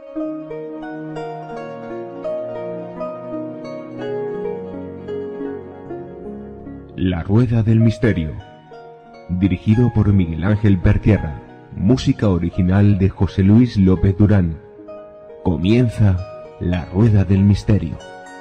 La Rueda del Misterio, dirigido por Miguel Ángel Pertierra, música original de José Luis López Durán. Comienza La Rueda del Misterio.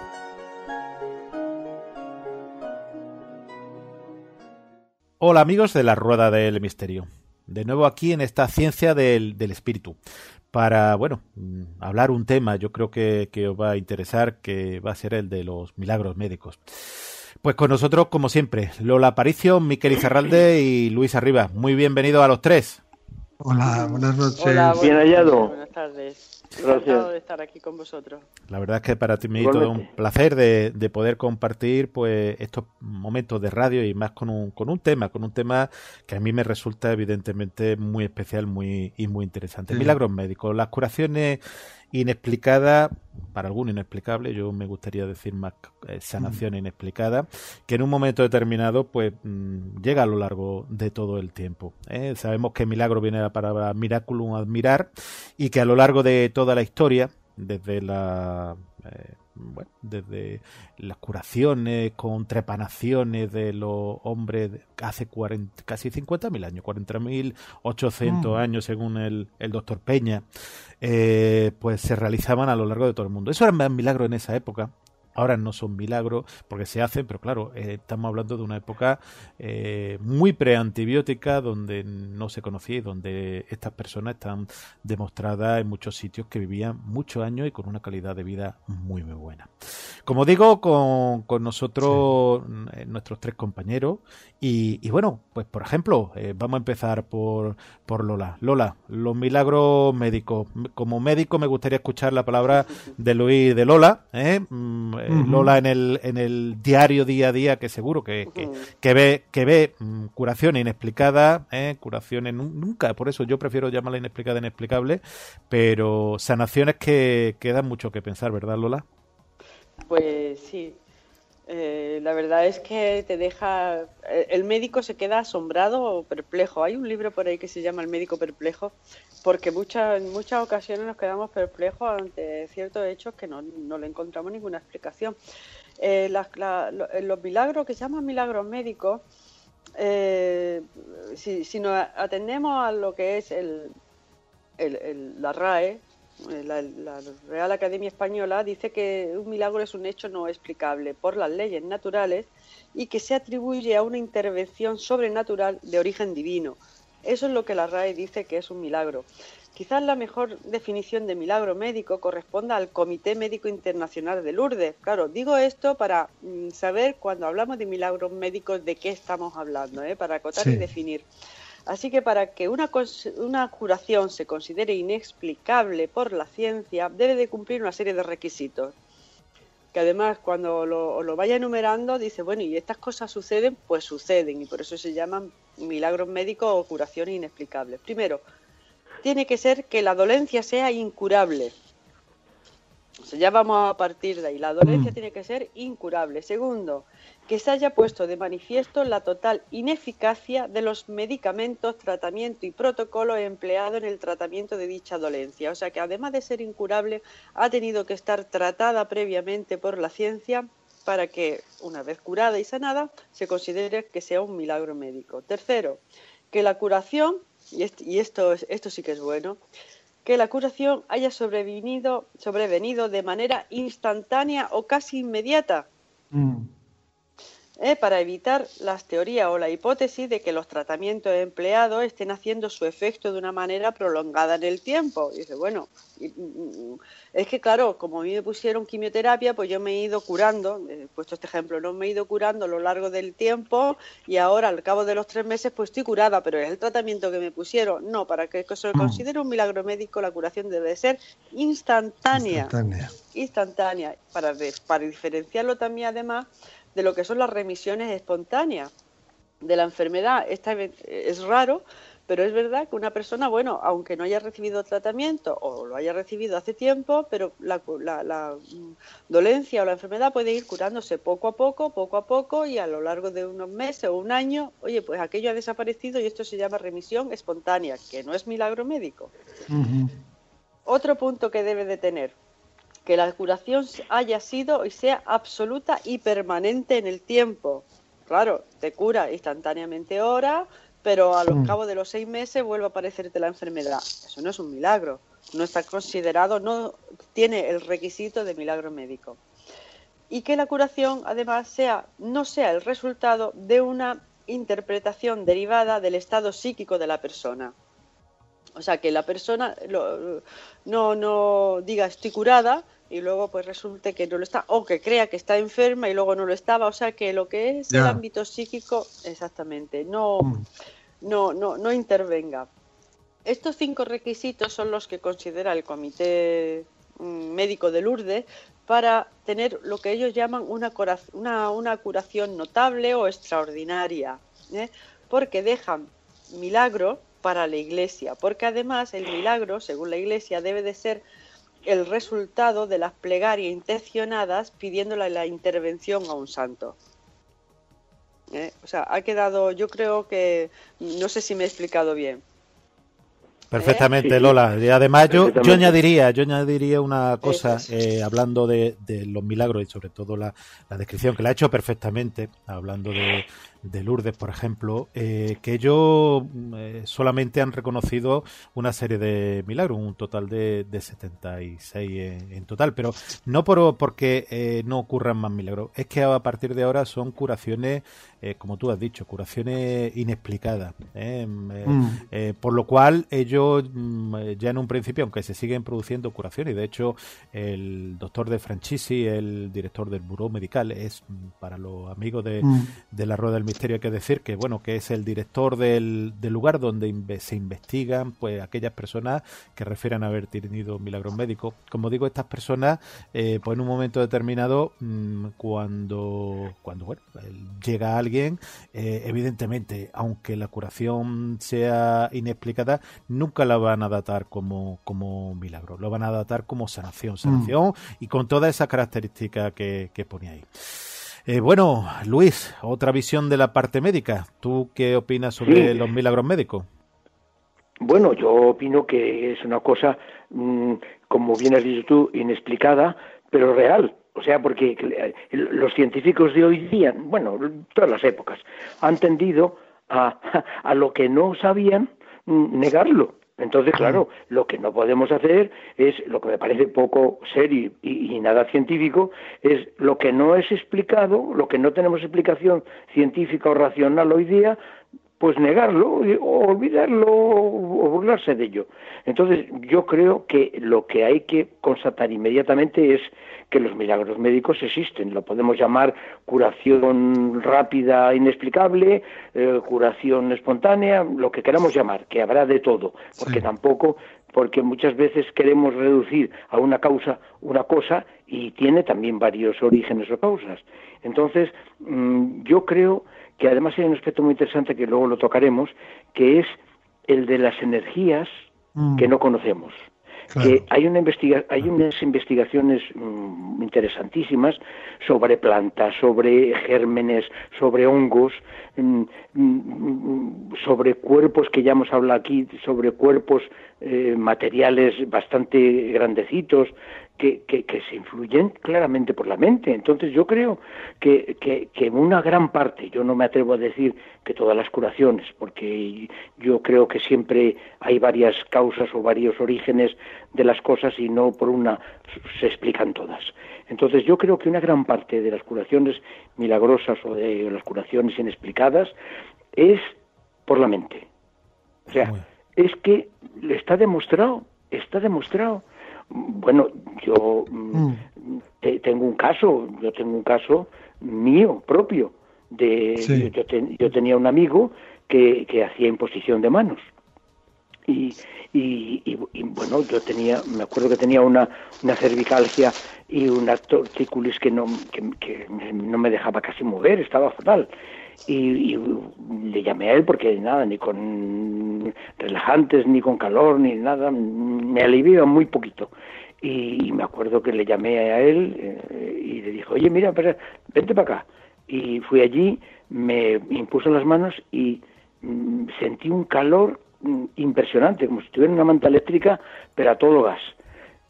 Hola amigos de La Rueda del Misterio, de nuevo aquí en esta ciencia del espíritu, para, hablar un tema, yo creo que os va a interesar, que va a ser el de los milagros médicos. Pues con nosotros, como siempre, Lola Aparicio, Miquel Izarralde y Luis Arriba. Muy bienvenido a los tres. Hola, buenas noches. Hola, bien hallado. Buenas tardes. Gracias. Encantado de estar aquí con vosotros. La verdad es que para ti me es todo un placer de poder compartir pues estos momentos de radio y más con un tema que a mí me resulta evidentemente muy especial, muy interesante. Sí. Milagros médicos, las curaciones inexplicadas, para algunos inexplicables, yo me gustaría decir más sanación inexplicada, que en un momento determinado pues llega a lo largo de todo el tiempo. Sabemos que milagro viene de la palabra miraculum, admirar, y que a lo largo de toda la historia, desde desde las curaciones con trepanaciones de los hombres hace casi 50.000 años, 40.800 años según el doctor Peña, pues se realizaban a lo largo de todo el mundo. Eso eran milagros en esa época. Ahora no son milagros porque se hacen, pero claro, estamos hablando de una época muy preantibiótica donde no se conocía y donde estas personas están demostradas en muchos sitios que vivían muchos años y con una calidad de vida muy buena. Como digo, con nosotros, sí, nuestros tres compañeros y bueno, pues por ejemplo, vamos a empezar por Lola. Lola, los milagros médicos. Como médico me gustaría escuchar la palabra de Luis y de Lola, Lola en el diario día a día, que seguro que ve curaciones inexplicadas, curaciones nunca, por eso yo prefiero llamarla inexplicada inexplicable, pero sanaciones que dan mucho que pensar, ¿verdad, Lola? Pues sí, la verdad es que te deja, el médico se queda asombrado o perplejo. Hay un libro por ahí que se llama El médico perplejo, porque en muchas ocasiones nos quedamos perplejos ante ciertos hechos que no le encontramos ninguna explicación. Los milagros que se llaman milagros médicos, si nos atendemos a lo que es la RAE, la Real Academia Española, dice que un milagro es un hecho no explicable por las leyes naturales y que se atribuye a una intervención sobrenatural de origen divino. Eso es lo que la RAE dice que es un milagro. Quizás la mejor definición de milagro médico corresponda al Comité Médico Internacional de Lourdes. Claro, digo esto para saber cuando hablamos de milagros médicos de qué estamos hablando, para acotar, sí, y definir. Así que para que una curación se considere inexplicable por la ciencia, debe de cumplir una serie de requisitos. Que además cuando lo vaya enumerando, dice, bueno, y estas cosas suceden, pues suceden, y por eso se llaman milagros médicos o curaciones inexplicables. Primero, tiene que ser que la dolencia sea incurable. O sea, ya vamos a partir de ahí. La dolencia tiene que ser incurable. Segundo, que se haya puesto de manifiesto la total ineficacia de los medicamentos, tratamiento y protocolo empleado en el tratamiento de dicha dolencia. O sea que además de ser incurable, ha tenido que estar tratada previamente por la ciencia para que, una vez curada y sanada, se considere que sea un milagro médico. Tercero, que la curación, y esto sí que es bueno, que la curación haya sobrevenido de manera instantánea o casi inmediata, para evitar las teorías o la hipótesis de que los tratamientos empleados estén haciendo su efecto de una manera prolongada en el tiempo. Y dice, bueno, es que claro, como a mí me pusieron quimioterapia, pues yo me he ido curando, he puesto este ejemplo, no me he ido curando a lo largo del tiempo y ahora al cabo de los 3 meses pues estoy curada, pero es el tratamiento que me pusieron. No, para que se considere un milagro médico, la curación debe ser instantánea, para diferenciarlo también además de lo que son las remisiones espontáneas de la enfermedad. Es raro, pero es verdad que una persona, bueno, aunque no haya recibido tratamiento o lo haya recibido hace tiempo, pero la dolencia o la enfermedad puede ir curándose poco a poco, y a lo largo de unos meses o un año, oye, pues aquello ha desaparecido y esto se llama remisión espontánea, que no es milagro médico. Otro punto que debe de tener, que la curación haya sido y sea absoluta y permanente en el tiempo. Claro, te cura instantáneamente ahora, pero a los cabos de los 6 meses vuelve a aparecerte la enfermedad. Eso no es un milagro, no está considerado, no tiene el requisito de milagro médico. Y que la curación, además, no sea el resultado de una interpretación derivada del estado psíquico de la persona. O sea, que la persona no diga estoy curada y luego pues resulte que no lo está, o que crea que está enferma y luego no lo estaba. O sea, que lo que es el ámbito psíquico, exactamente, no intervenga. Estos 5 requisitos son los que considera el Comité Médico de Lourdes para tener lo que ellos llaman una curación notable o extraordinaria, porque dejan milagro para la Iglesia, porque además el milagro, según la Iglesia, debe de ser el resultado de las plegarias intencionadas pidiéndole la intervención a un santo. O sea, ha quedado, yo creo que, no sé si me he explicado bien. Perfectamente, Lola. Y además yo añadiría una cosa, hablando de los milagros y sobre todo la descripción que la ha hecho perfectamente, hablando de Lourdes, por ejemplo, que ellos solamente han reconocido una serie de milagros, un total de 76 en total, pero no porque no ocurran más milagros, es que a partir de ahora son curaciones, como tú has dicho, curaciones inexplicadas, por lo cual ellos ya en un principio, aunque se siguen produciendo curaciones, y de hecho el doctor De Franchisi, el director del Buró Medical, es para los amigos de la Rueda del Misterio, hay que decir que bueno, que es el director del lugar donde se investigan pues aquellas personas que refieran haber tenido milagros médicos. Como digo, estas personas pues en un momento determinado, cuando bueno, llega alguien, evidentemente, aunque la curación sea inexplicada, nunca la van a datar como milagro, lo van a datar como sanación y con toda esa característica que pone ahí. Bueno, Luis, otra visión de la parte médica. ¿Tú qué opinas sobre los milagros médicos? Bueno, yo opino que es una cosa, como bien has dicho tú, inexplicada, pero real. O sea, porque los científicos de hoy día, bueno, todas las épocas, han tendido a lo que no sabían negarlo. Entonces, claro, lo que no podemos hacer es, lo que me parece poco serio y nada científico, es lo que no es explicado, lo que no tenemos explicación científica o racional hoy día, pues negarlo, o olvidarlo, o burlarse de ello. Entonces, yo creo que lo que hay que constatar inmediatamente es que los milagros médicos existen. Lo podemos llamar curación rápida, inexplicable, curación espontánea, lo que queramos llamar, que habrá de todo, porque muchas veces queremos reducir a una causa una cosa y tiene también varios orígenes o causas. Entonces, yo creo que además hay un aspecto muy interesante que luego lo tocaremos, que es el de las energías que no conocemos. Claro. Que hay unas investigaciones interesantísimas sobre plantas, sobre gérmenes, sobre hongos, sobre cuerpos que ya hemos hablado aquí, sobre cuerpos materiales bastante grandecitos, que se influyen claramente por la mente. Entonces yo creo que una gran parte, yo no me atrevo a decir que todas las curaciones, porque yo creo que siempre hay varias causas o varios orígenes de las cosas y no por una se explican todas. Entonces yo creo que una gran parte de las curaciones milagrosas o de las curaciones inexplicadas es por la mente. O sea, es que está demostrado. Bueno, yo tengo un caso mío propio de yo tenía un amigo que hacía imposición de manos y bueno, me acuerdo que tenía una cervicalgia y una tortícolis que no me dejaba casi mover, estaba fatal. Y le llamé a él porque nada, ni con relajantes, ni con calor, ni nada, me aliviaba muy poquito. Y me acuerdo que le llamé a él y le dije, oye, mira, vente para acá. Y fui allí, me impuso las manos y sentí un calor impresionante, como si tuviera una manta eléctrica, pero a todo gas.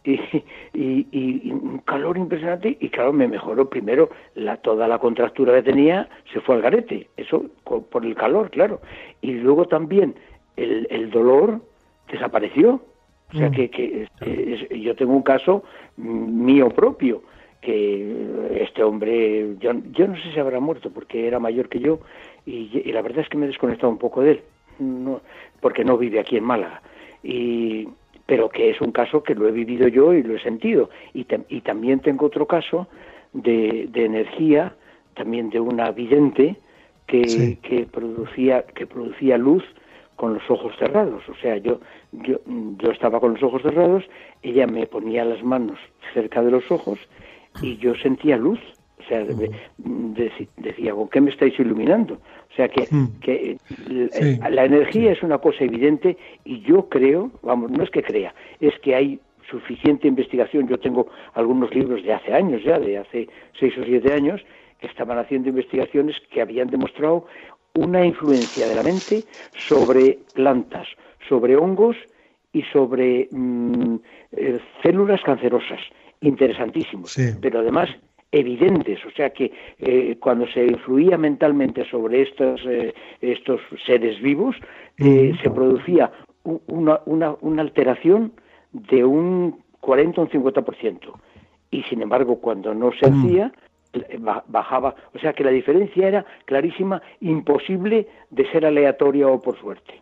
y un calor impresionante, y claro, me mejoró primero toda la contractura que tenía, se fue al garete, eso por el calor, claro, y luego también el dolor desapareció. O sea yo tengo un caso mío propio, que este hombre, yo no sé si habrá muerto porque era mayor que yo, y la verdad es que me he desconectado un poco de él, porque no vive aquí en Málaga, pero que es un caso que lo he vivido yo y lo he sentido. Y también tengo otro caso de energía, también de una vidente que producía luz con los ojos cerrados. O sea, yo estaba con los ojos cerrados, ella me ponía las manos cerca de los ojos y yo sentía luz. O sea, decía, ¿con qué me estáis iluminando? O sea, que la energía es una cosa evidente, y yo creo, vamos, no es que crea, es que hay suficiente investigación. Yo tengo algunos libros de hace años ya, de hace 6 o 7 años, que estaban haciendo investigaciones que habían demostrado una influencia de la mente sobre plantas, sobre hongos y sobre células cancerosas, interesantísimos, pero además evidentes. O sea que cuando se influía mentalmente sobre estos seres vivos, se producía una alteración de un 40 o un 50%, y sin embargo cuando no se hacía, bajaba. O sea que la diferencia era clarísima, imposible de ser aleatoria o por suerte.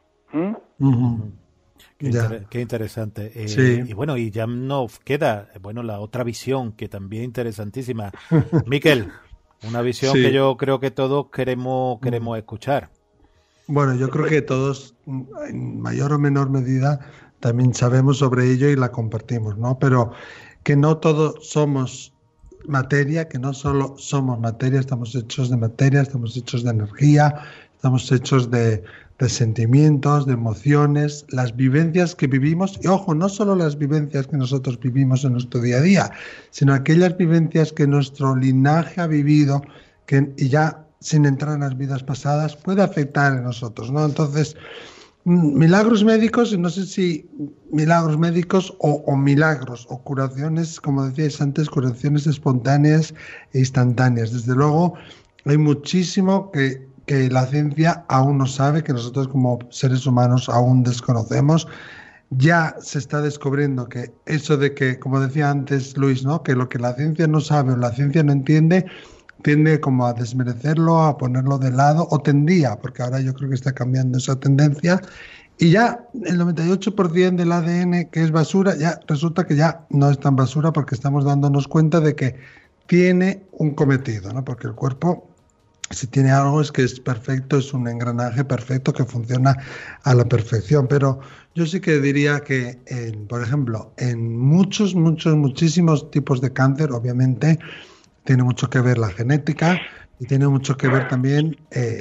Qué interesante. Y bueno, y ya nos queda la otra visión, que también es interesantísima. Miquel, una visión que yo creo que todos queremos escuchar. Bueno, yo creo que todos, en mayor o menor medida, también sabemos sobre ello y la compartimos, ¿no? Pero que no todos somos materia, que no solo somos materia, estamos hechos de materia, estamos hechos de energía, estamos hechos de sentimientos, de emociones, las vivencias que vivimos, y ojo, no solo las vivencias que nosotros vivimos en nuestro día a día, sino aquellas vivencias que nuestro linaje ha vivido, y ya sin entrar en las vidas pasadas, puede afectar en nosotros, ¿no? Entonces, milagros médicos, no sé si milagros médicos o milagros o curaciones, como decíais antes, curaciones espontáneas e instantáneas. Desde luego, hay muchísimo que la ciencia aún no sabe, que nosotros como seres humanos aún desconocemos. Ya se está descubriendo que eso de que, como decía antes Luis, ¿no?, que lo que la ciencia no sabe o la ciencia no entiende, tiende como a desmerecerlo, a ponerlo de lado, o tendía, porque ahora yo creo que está cambiando esa tendencia, y ya el 98% del ADN que es basura, ya resulta que ya no es tan basura, porque estamos dándonos cuenta de que tiene un cometido, ¿no? Porque el cuerpo, si tiene algo, es que es perfecto, es un engranaje perfecto que funciona a la perfección. Pero yo sí que diría que, por ejemplo, en muchísimos tipos de cáncer, obviamente, tiene mucho que ver la genética, y tiene mucho que ver también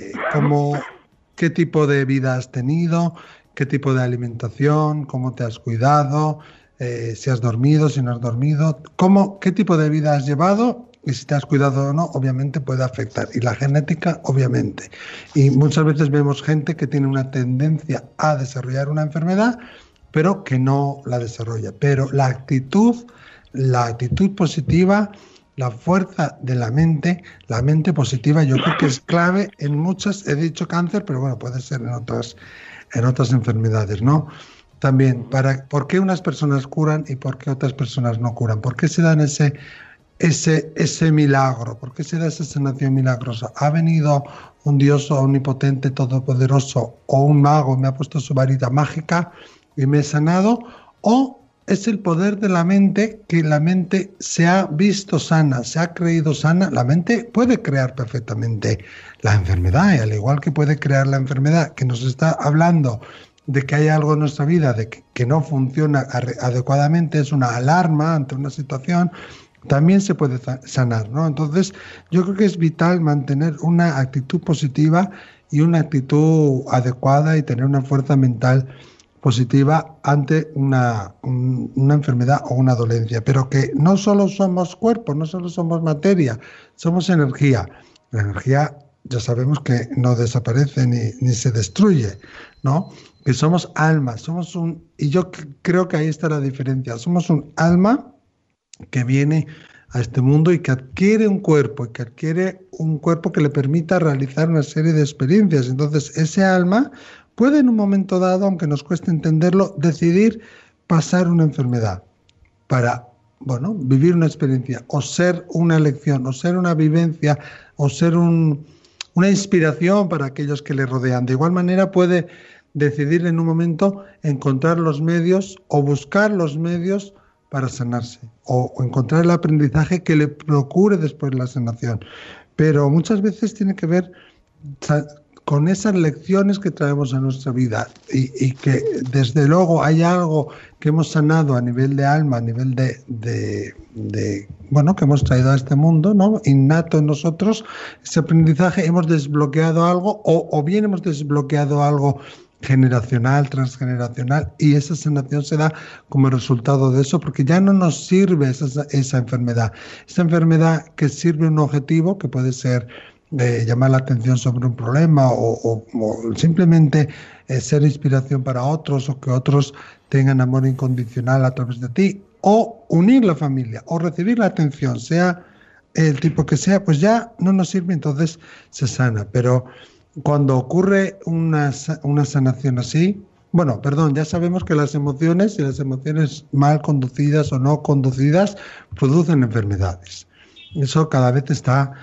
qué tipo de vida has tenido, qué tipo de alimentación, cómo te has cuidado, si has dormido, si no has dormido, qué tipo de vida has llevado. Y si te has cuidado o no, obviamente puede afectar. Y la genética, obviamente. Y muchas veces vemos gente que tiene una tendencia a desarrollar una enfermedad, pero que no la desarrolla. Pero la actitud positiva, la fuerza de la mente positiva, yo creo que es clave en muchas, he dicho cáncer, pero bueno, puede ser en otras enfermedades, ¿no? También, ¿por qué unas personas curan y por qué otras personas no curan? ¿Por qué se dan ese milagro? ¿Por qué se da esa sanación milagrosa? ¿Ha venido un Dios omnipotente, todopoderoso, o un mago me ha puesto su varita mágica y me he sanado? ¿O es el poder de la mente, que la mente se ha visto sana, se ha creído sana? La mente puede crear perfectamente la enfermedad, y al igual que puede crear la enfermedad, que nos está hablando de que hay algo en nuestra vida de que no funciona adecuadamente, es una alarma ante una situación, también se puede sanar, ¿no? Entonces, yo creo que es vital mantener una actitud positiva y una actitud adecuada, y tener una fuerza mental positiva ante una enfermedad o una dolencia. Pero que no solo somos cuerpo, no solo somos materia, somos energía. La energía ya sabemos que no desaparece ni se destruye, ¿no? que somos almas, y yo creo que ahí está la diferencia, somos un alma que viene a este mundo y que adquiere un cuerpo, que le permita realizar una serie de experiencias. Entonces, ese alma puede en un momento dado, aunque nos cueste entenderlo, decidir pasar una enfermedad para, bueno, vivir una experiencia, o ser una lección, o ser una vivencia, o ser una inspiración para aquellos que le rodean. De igual manera puede decidir en un momento encontrar los medios o buscar los medios para sanarse, o encontrar el aprendizaje que le procure después la sanación. Pero muchas veces tiene que ver con esas lecciones que traemos a nuestra vida, y que desde luego hay algo que hemos sanado a nivel de alma, a nivel de bueno, que hemos traído a este mundo, ¿no? Innato en nosotros, ese aprendizaje, hemos desbloqueado algo, o bien hemos desbloqueado algo generacional, transgeneracional, y esa sanación se da como resultado de eso, porque ya no nos sirve esa enfermedad. Esa enfermedad que sirve un objetivo, que puede ser llamar la atención sobre un problema, o simplemente ser inspiración para otros, o que otros tengan amor incondicional a través de ti, o unir la familia, o recibir la atención, sea el tipo que sea, pues ya no nos sirve, entonces se sana. Pero cuando ocurre una sanación así, bueno, perdón, ya sabemos que las emociones, y las emociones mal conducidas o no conducidas, producen enfermedades. Eso cada vez está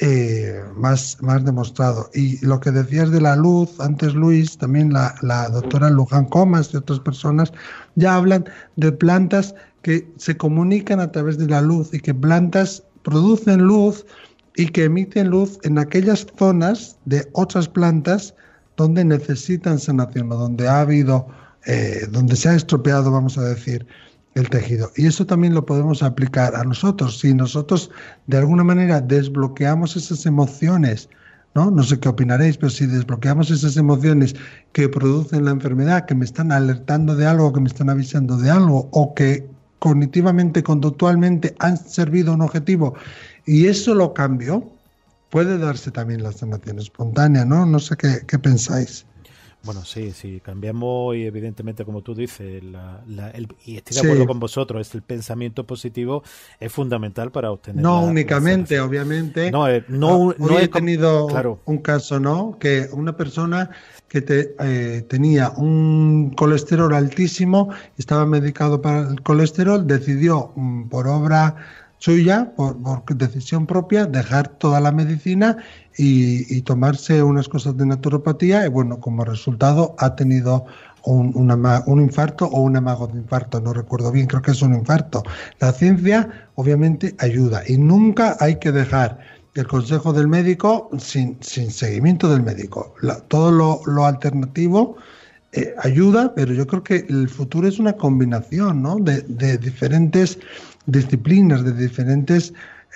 más demostrado. Y lo que decías de la luz, antes Luis, también la doctora Luján Comas y otras personas ya hablan de plantas que se comunican a través de la luz, y que plantas producen luz y que emiten luz en aquellas zonas de otras plantas donde necesitan sanación, o donde ha habido, donde se ha estropeado, vamos a decir, el tejido. Y eso también lo podemos aplicar a nosotros. Si nosotros de alguna manera desbloqueamos esas emociones, ¿no? No sé qué opinaréis, pero si desbloqueamos esas emociones que producen la enfermedad, que me están alertando de algo, que me están avisando de algo, o que cognitivamente, conductualmente han servido a un objetivo, y eso lo cambio, puede darse también la sanación espontánea, ¿no? No sé qué pensáis. Bueno, sí, cambiamos, y evidentemente, como tú dices, y estoy de acuerdo con vosotros, el pensamiento positivo es fundamental para obtener no únicamente, obviamente. No he tenido un caso, ¿no? Que una persona que tenía un colesterol altísimo, estaba medicado para el colesterol, decidió por obra suya, por decisión propia, dejar toda la medicina y tomarse unas cosas de naturopatía, y bueno, como resultado ha tenido un infarto o un amago de infarto, no recuerdo bien, creo que es un infarto. La ciencia obviamente ayuda, y nunca hay que dejar el consejo del médico sin seguimiento del médico. Todo lo alternativo ayuda, pero yo creo que el futuro es una combinación, ¿no? de diferentes disciplinas, de diferentes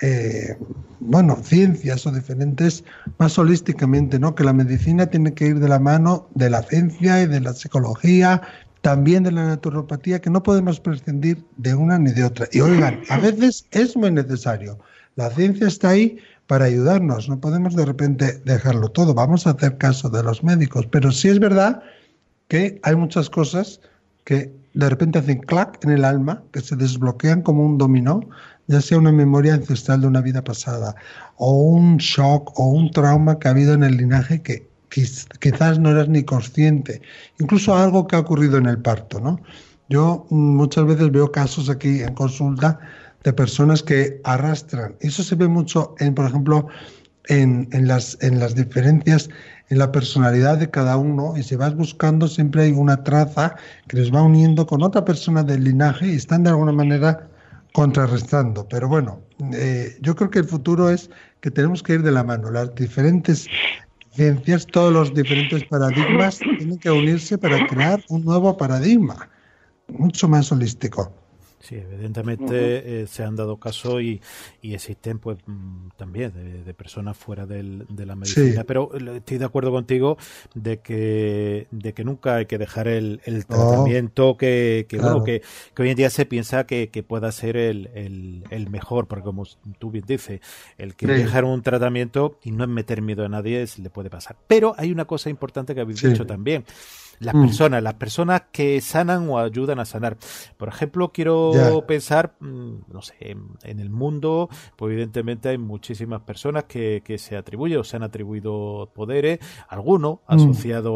ciencias, o diferentes, más holísticamente, ¿no? Que la medicina tiene que ir de la mano de la ciencia y de la psicología, también de la naturopatía, que no podemos prescindir de una ni de otra. Y oigan, a veces es muy necesario. La ciencia está ahí para ayudarnos, no podemos de repente dejarlo todo. Vamos a hacer caso de los médicos, pero sí es verdad que hay muchas cosas que de repente hacen clac en el alma, que se desbloquean como un dominó, ya sea una memoria ancestral de una vida pasada, o un shock o un trauma que ha habido en el linaje que quizás no eras ni consciente, incluso algo que ha ocurrido en el parto, ¿no? Yo muchas veces veo casos aquí en consulta de personas que arrastran, eso se ve mucho por ejemplo, en las diferencias en la personalidad de cada uno, y si vas buscando siempre hay una traza que les va uniendo con otra persona del linaje, y están de alguna manera contrarrestando. Pero bueno, yo creo que el futuro es que tenemos que ir de la mano. Las diferentes ciencias, todos los diferentes paradigmas tienen que unirse para crear un nuevo paradigma, mucho más holístico. Sí, evidentemente se han dado casos y existen pues también de personas fuera de la medicina, pero estoy de acuerdo contigo de que nunca hay que dejar el tratamiento que hoy en día se piensa que pueda ser el mejor, porque como tú bien dices, el que dejar un tratamiento y no es meter miedo a nadie le puede pasar. Pero hay una cosa importante que habéis dicho también. las personas que sanan o ayudan a sanar. Por ejemplo, quiero pensar, no sé, en el mundo, pues evidentemente hay muchísimas personas que se atribuyen o se han atribuido poderes, algunos asociados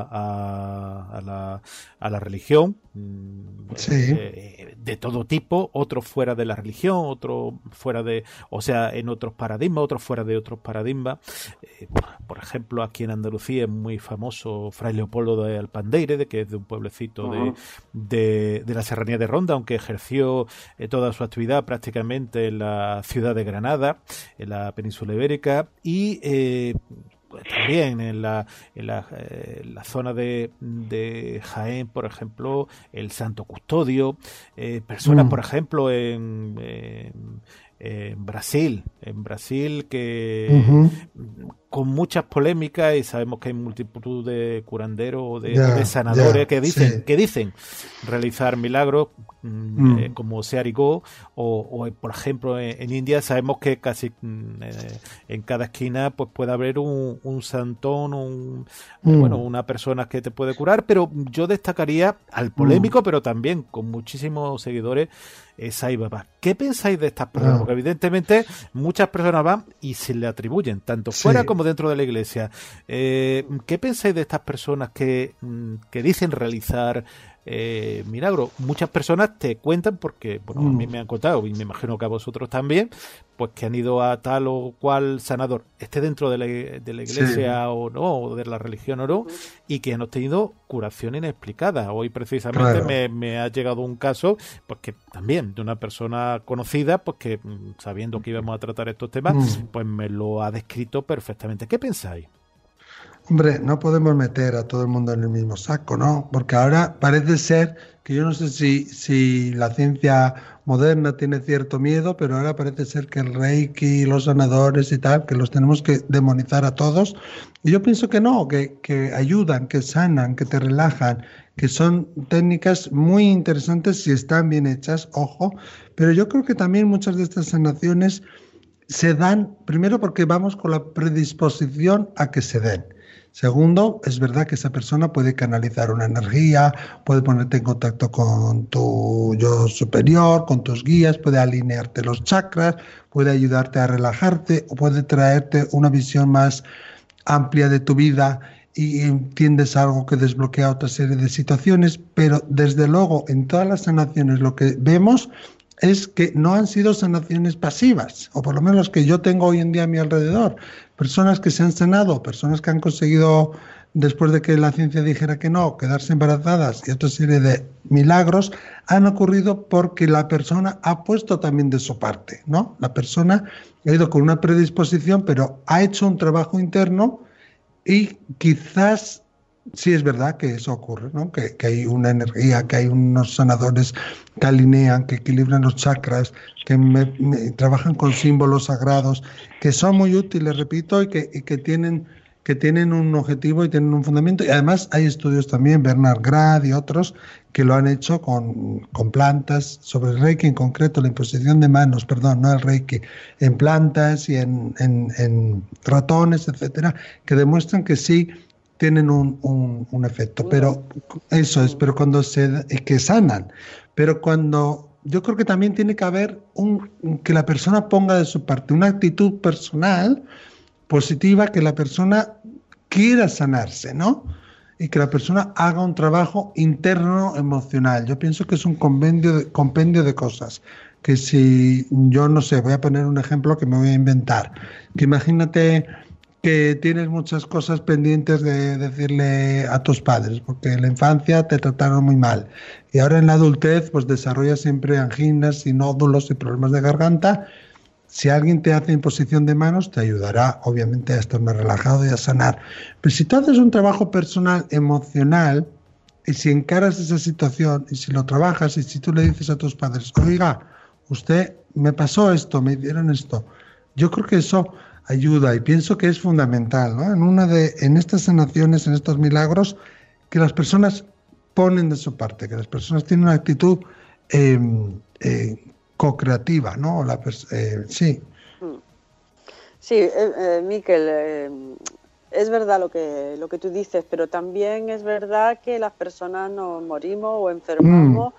a la religión, de todo tipo, otros fuera de la religión, otros fuera de, o sea, en otros paradigmas, otros fuera de otros paradigmas. Por ejemplo, aquí en Andalucía es muy famoso Fray Leopoldo de Alpandeire, que es de un pueblecito de la serranía de Ronda, aunque ejerció toda su actividad prácticamente en la ciudad de Granada, en la península ibérica, y también en la zona de Jaén, por ejemplo, el Santo Custodio, personas, por ejemplo, en Brasil que con muchas polémicas, y sabemos que hay multitud de curanderos o de sanadores que dicen realizar milagros, como Searigó, o por ejemplo en India sabemos que casi en cada esquina pues puede haber un santón, una persona que te puede curar, pero yo destacaría al polémico, pero también con muchísimos seguidores, Sai Baba. ¿Qué pensáis de estas personas? Porque evidentemente muchas personas van y se le atribuyen, tanto fuera como dentro de la iglesia. ¿Qué pensáis de estas personas que dicen realizar milagros? Muchas personas te cuentan, porque a mí me han contado, y me imagino que a vosotros también, pues que han ido a tal o cual sanador, esté dentro de la iglesia o no, o de la religión o no, y que han obtenido curación inexplicada. Hoy precisamente me ha llegado un caso, pues que también de una persona conocida, pues que sabiendo que íbamos a tratar estos temas, pues me lo ha descrito perfectamente. ¿Qué pensáis? Hombre, no podemos meter a todo el mundo en el mismo saco, ¿no? Porque ahora parece ser que yo no sé si la ciencia moderna tiene cierto miedo, pero ahora parece ser que el Reiki, los sanadores y tal, que los tenemos que demonizar a todos. Y yo pienso que no, que ayudan, que sanan, que te relajan, que son técnicas muy interesantes si están bien hechas, ojo. Pero yo creo que también muchas de estas sanaciones se dan, primero porque vamos con la predisposición a que se den. Segundo, es verdad que esa persona puede canalizar una energía, puede ponerte en contacto con tu yo superior, con tus guías, puede alinearte los chakras, puede ayudarte a relajarte o puede traerte una visión más amplia de tu vida y entiendes algo que desbloquea otra serie de situaciones, pero desde luego en todas las sanaciones lo que vemos es que no han sido sanaciones pasivas, o por lo menos las que yo tengo hoy en día a mi alrededor. Personas que se han sanado, personas que han conseguido, después de que la ciencia dijera que no, quedarse embarazadas y otra serie de milagros, han ocurrido porque la persona ha puesto también de su parte, ¿no? La persona ha ido con una predisposición, pero ha hecho un trabajo interno y quizás... Sí, es verdad que eso ocurre, ¿no? Que hay una energía, que hay unos sanadores que alinean, que equilibran los chakras, que trabajan con símbolos sagrados, que son muy útiles, repito, y que tienen un objetivo y tienen un fundamento. Y además hay estudios también, Bernard Grad y otros, que lo han hecho con plantas, sobre el Reiki en concreto, la imposición de manos, no el Reiki, en plantas y en ratones, etcétera, que demuestran que sí tienen un efecto, pero eso es, pero cuando que sanan, pero cuando yo creo que también tiene que haber que la persona ponga de su parte una actitud personal positiva, que la persona quiera sanarse, ¿no? Y que la persona haga un trabajo interno emocional. Yo pienso que es un compendio de cosas, que si yo no sé, voy a poner un ejemplo que me voy a inventar, que imagínate que tienes muchas cosas pendientes de decirle a tus padres, porque en la infancia te trataron muy mal. Y ahora en la adultez, pues desarrollas siempre anginas y nódulos y problemas de garganta. Si alguien te hace imposición de manos, te ayudará, obviamente, a estar más relajado y a sanar. Pero si tú haces un trabajo personal, emocional, y si encaras esa situación, y si lo trabajas, y si tú le dices a tus padres, oiga, usted me pasó esto, me hicieron esto, yo creo que eso ayuda y pienso que es fundamental, ¿no? En estas sanaciones, en estos milagros, que las personas ponen de su parte, que las personas tienen una actitud co-creativa, ¿no? Sí. Sí, Miquel, Es verdad lo que tú dices, pero también es verdad que las personas nos morimos o enfermamos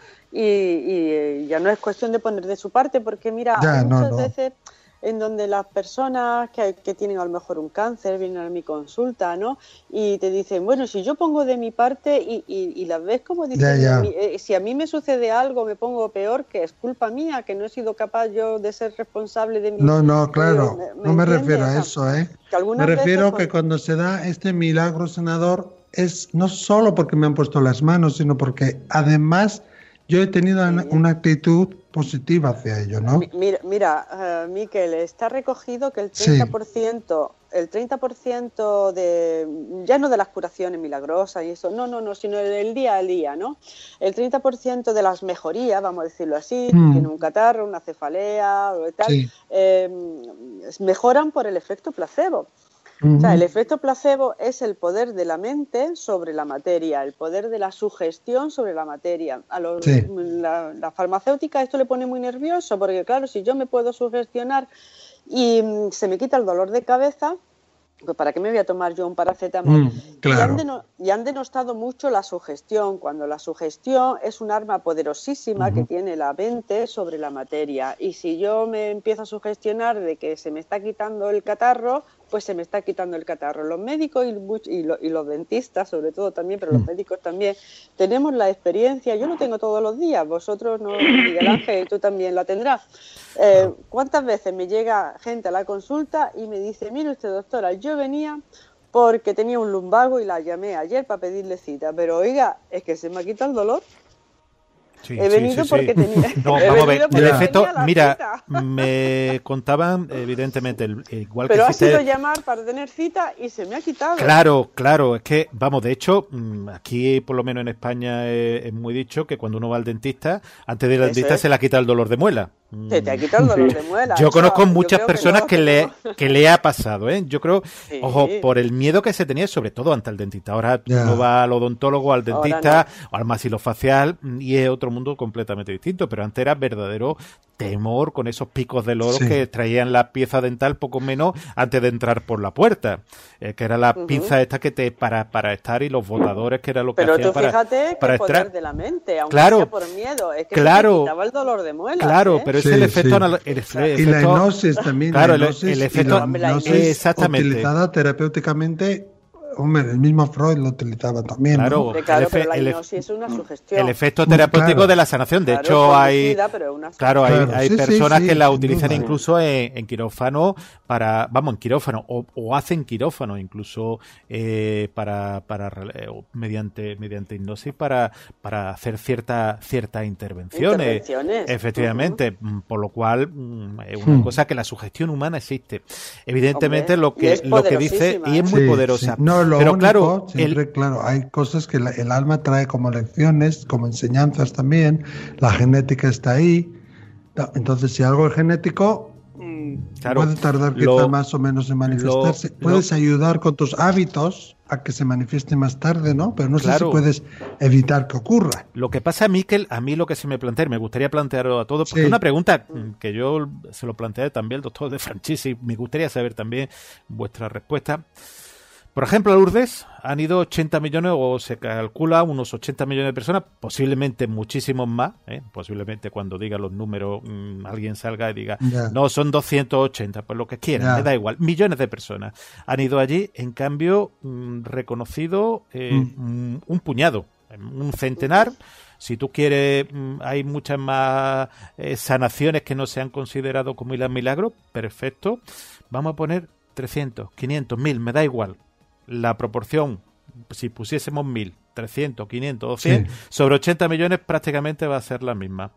y ya no es cuestión de poner de su parte, porque mira, hay muchas veces en donde las personas que tienen a lo mejor un cáncer vienen a mi consulta, ¿no? Y te dicen, bueno, si yo pongo de mi parte y las ves como dicen, si a mí me sucede algo, me pongo peor, que es culpa mía, que no he sido capaz yo de ser responsable de mi... No, claro, no me refiero a eso, ¿eh? Me refiero que cuando se da este milagro sanador es no solo porque me han puesto las manos, sino porque además yo he tenido una actitud positiva hacia ello, ¿no? Mira, Miquel, está recogido que el 30%, el 30% de, ya no de las curaciones milagrosas y eso, no, sino del día a día, ¿no? El 30% de las mejorías, vamos a decirlo así, tiene un catarro, una cefalea o tal, mejoran por el efecto placebo. O sea, el efecto placebo es el poder de la mente sobre la materia, el poder de la sugestión sobre la materia. A la farmacéutica esto le pone muy nervioso, porque claro, si yo me puedo sugestionar y se me quita el dolor de cabeza, pues ¿para qué me voy a tomar yo un paracetamol? Claro. Y han denostado mucho la sugestión, cuando la sugestión es un arma poderosísima que tiene la mente sobre la materia. Y si yo me empiezo a sugestionar de que se me está quitando el catarro, pues se me está quitando el catarro. Los médicos y los dentistas, sobre todo también, pero los médicos también, tenemos la experiencia. Yo lo tengo todos los días, vosotros no, Miguel Ángel, tú también la tendrás. ¿Cuántas veces me llega gente a la consulta y me dice, mire usted, doctora, yo venía porque tenía un lumbago y la llamé ayer para pedirle cita, pero oiga, es que se me ha quitado el dolor. He venido porque tenía... No, vamos a ver, el efecto, mira, me contaban, evidentemente, igual que pero ha sido llamar para tener cita y se me ha quitado. Claro, es que, vamos, de hecho, aquí, por lo menos en España, es muy dicho que cuando uno va al dentista, antes de ir al dentista se le ha quitado el dolor de muela. Se te ha quitado el dolor de muela. Yo conozco muchas personas que le ha pasado, ¿eh? Yo creo, ojo, por el miedo que se tenía, sobre todo ante el dentista. Ahora uno va al odontólogo, al dentista, o al maxilofacial, y es otro mundo completamente distinto, pero antes era verdadero temor con esos picos de loros que traían la pieza dental poco menos antes de entrar por la puerta, que era la pinza esta que te para estar, y los botadores, que era lo que hacían para extraer. Pero tú fíjate que el poder de la mente, aunque sea por miedo, es que se te quitaba el dolor de muela. Pero es el efecto... y la hipnosis también. Claro, la hipnosis, el efecto exactamente utilizada terapéuticamente. Hombre, el mismo Freud lo utilizaba también. Claro, ¿no? Pero la hipnosis es una sugestión. El efecto terapéutico de la sanación. De hecho, hay personas que la utilizan incluso en quirófano en quirófano o hacen quirófano incluso mediante hipnosis para hacer ciertas intervenciones. Efectivamente, por lo cual es una cosa que la sugestión humana existe. Evidentemente, lo que dice, y es muy poderosa. No, pero único, claro, hay cosas que el alma trae como lecciones, como enseñanzas también, la genética está ahí, entonces si algo es genético, puede tardar quizá más o menos en manifestarse. Puedes ayudar con tus hábitos a que se manifieste más tarde, ¿no? Pero no sé si puedes evitar que ocurra. Lo que pasa, Miquel, a mí lo que se me plantea, me gustaría plantearlo a todos, porque una pregunta que yo se lo planteé también al doctor De Francis, y me gustaría saber también vuestra respuesta. Por ejemplo, a Lourdes han ido 80 millones, o se calcula unos 80 millones de personas, posiblemente muchísimos más, posiblemente cuando diga los números alguien salga y diga, no, son 280, pues lo que quieran, me da igual, millones de personas han ido allí, en cambio, reconocido un puñado, un centenar. Si tú quieres, hay muchas más sanaciones que no se han considerado como milagros, perfecto, vamos a poner 300, 500, 1000, me da igual. La proporción, si pusiésemos 1000, 300, 500 o 100, sobre 80 millones prácticamente va a ser la misma.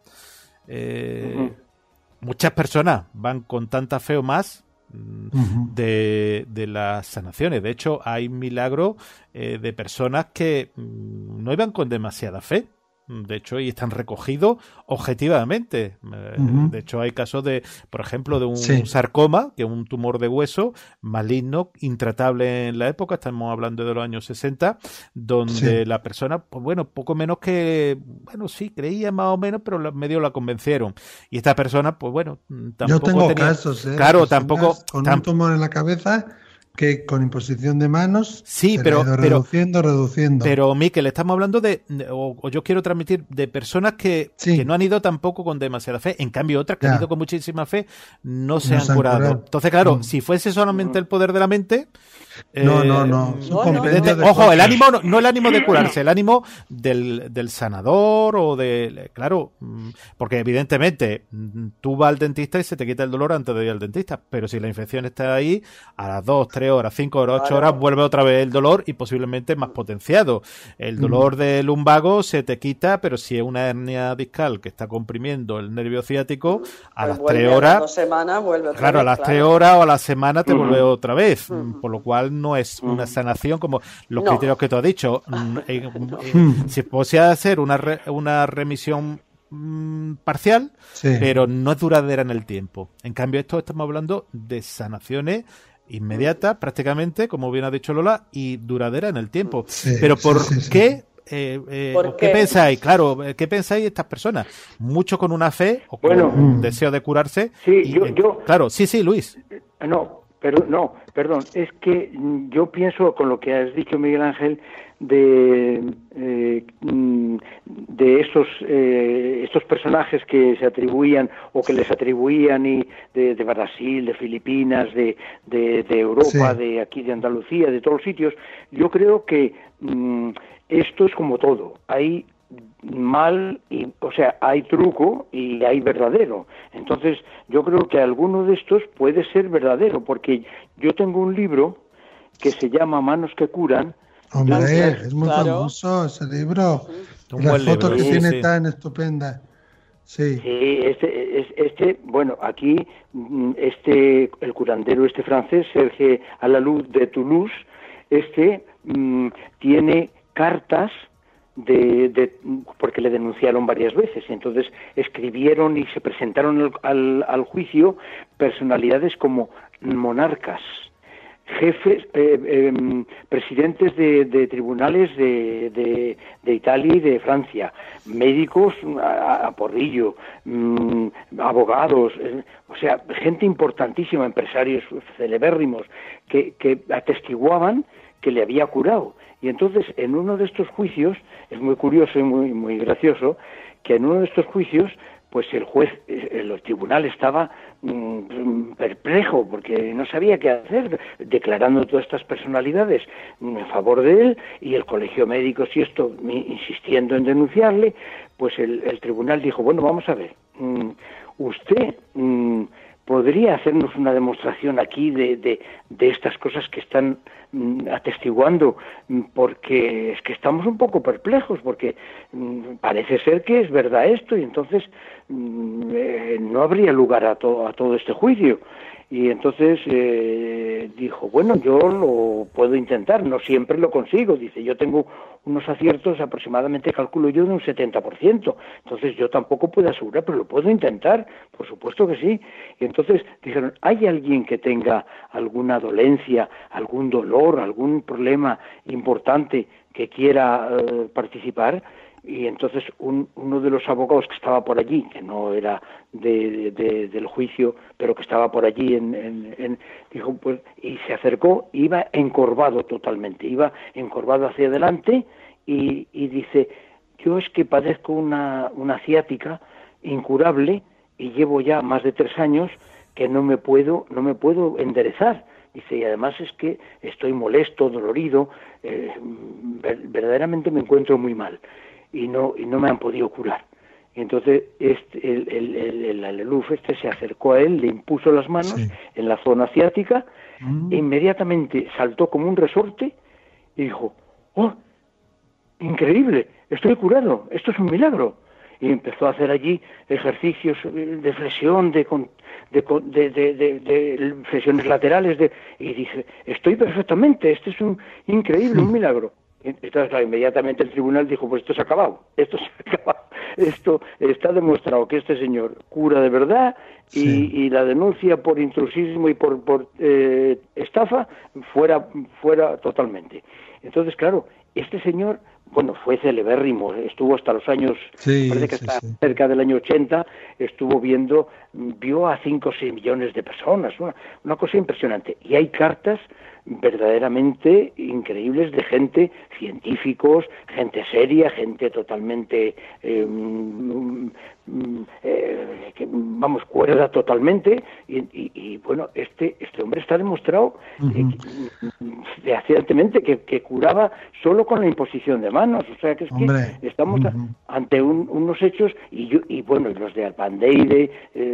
Muchas personas van con tanta fe o más de las sanaciones. De hecho, hay milagros de personas que no iban con demasiada fe. De hecho, y están recogidos objetivamente. De hecho, hay casos de, por ejemplo, de un sarcoma, que es un tumor de hueso maligno, intratable en la época, estamos hablando de los años 60, donde la persona, pues bueno, poco menos que, creía más o menos, pero medio la convencieron. Y esta persona, pues bueno, tampoco yo tengo tenía... casos, Claro, tampoco... Con un tumor en la cabeza que con imposición de manos sí, se pero, ha ido reduciendo. Pero, Miquel, estamos hablando o yo quiero transmitir de personas que no han ido tampoco con demasiada fe. En cambio, otras que han ido con muchísima fe no se han curado. Entonces, claro, si fuese solamente el poder de la mente... No. Ojo, el ánimo no el ánimo de curarse, el ánimo del sanador o claro, porque evidentemente tú vas al dentista y se te quita el dolor antes de ir al dentista, pero si la infección está ahí, a las 2, 3 horas, 5 horas, 8 horas vuelve otra vez el dolor y posiblemente más potenciado. El dolor del lumbago se te quita, pero si es una hernia discal que está comprimiendo el nervio ciático, a las 3 horas, a las 2 semanas vuelve otra vez, a las 3 horas o a la semana te vuelve otra vez, por lo cual no es una sanación como los criterios que tú has dicho. Si puede hacer una remisión parcial, pero no es duradera en el tiempo. En cambio, estamos hablando de sanaciones inmediatas, prácticamente, como bien ha dicho Lola, y duradera en el tiempo. Pero ¿por qué? ¿Qué pensáis? Claro, ¿qué pensáis estas personas? Mucho con una fe o con un deseo de curarse. Sí, claro, sí, Luis. Perdón, es que yo pienso con lo que has dicho, Miguel Ángel, de estos personajes que se atribuían o que les atribuían y de Brasil, de Filipinas, de Europa, de aquí de Andalucía, de todos los sitios. Yo creo que esto es como todo. Hay hay truco y hay verdadero. Entonces, yo creo que alguno de estos puede ser verdadero, porque yo tengo un libro que se llama Manos que curan. Hombre, es muy famoso ese libro. La foto que tiene tan estupenda. Sí, aquí el curandero francés, Serge Alaluz de Toulouse, tiene cartas porque le denunciaron varias veces, y entonces escribieron y se presentaron al juicio personalidades como monarcas, jefes, presidentes de tribunales de Italia y de Francia, médicos a porrillo, abogados, gente importantísima, empresarios celebérrimos que atestiguaban que le había curado. Y entonces, en uno de estos juicios, es muy curioso y muy gracioso, que en uno de estos juicios, pues el juez, el tribunal estaba perplejo, porque no sabía qué hacer, declarando todas estas personalidades en favor de él, y el colegio médico, si esto, insistiendo en denunciarle, pues el tribunal dijo, bueno, vamos a ver, usted... ¿podría hacernos una demostración aquí de estas cosas que están atestiguando? Porque es que estamos un poco perplejos, porque parece ser que es verdad esto, y entonces no habría lugar a todo este juicio. Y entonces dijo, bueno, yo lo puedo intentar, no siempre lo consigo. Dice, yo tengo unos aciertos aproximadamente, calculo yo, de un 70%. Entonces yo tampoco puedo asegurar, pero lo puedo intentar, por supuesto que sí. Y entonces dijeron, ¿hay alguien que tenga alguna dolencia, algún dolor, algún problema importante que quiera participar? Y entonces uno de los abogados que estaba por allí, que no era del juicio, pero que estaba por allí, dijo, pues, y se acercó, iba encorvado totalmente, iba encorvado hacia adelante y dice, yo es que padezco una ciática incurable y llevo ya más de 3 años que no me puedo enderezar. Dice, y además es que estoy molesto, dolorido, verdaderamente me encuentro muy mal. Y no me han podido curar. Y entonces el Alaluf se acercó a él, le impuso las manos en la zona ciática, e inmediatamente saltó como un resorte y dijo, ¡oh, increíble! Estoy curado, esto es un milagro. Y empezó a hacer allí ejercicios de flexión, de flexiones laterales, y dice, estoy perfectamente, esto es un increíble, un milagro. Entonces, claro, inmediatamente el tribunal dijo, pues esto se ha acabado, esto está demostrado que este señor cura de verdad, y la denuncia por intrusismo y por estafa fuera totalmente. Entonces, claro, este señor bueno, fue celebérrimo, estuvo hasta los años, parece que hasta cerca del año 80, vio a 5 o 6 millones de personas, una cosa impresionante. Y hay cartas verdaderamente increíbles de gente, científicos, gente seria, gente totalmente, cuerda totalmente, y bueno, este hombre está demostrado fehacientemente que curaba solo con la imposición de manos, o sea que es que estamos ante unos hechos, y bueno, los de Alpandeide,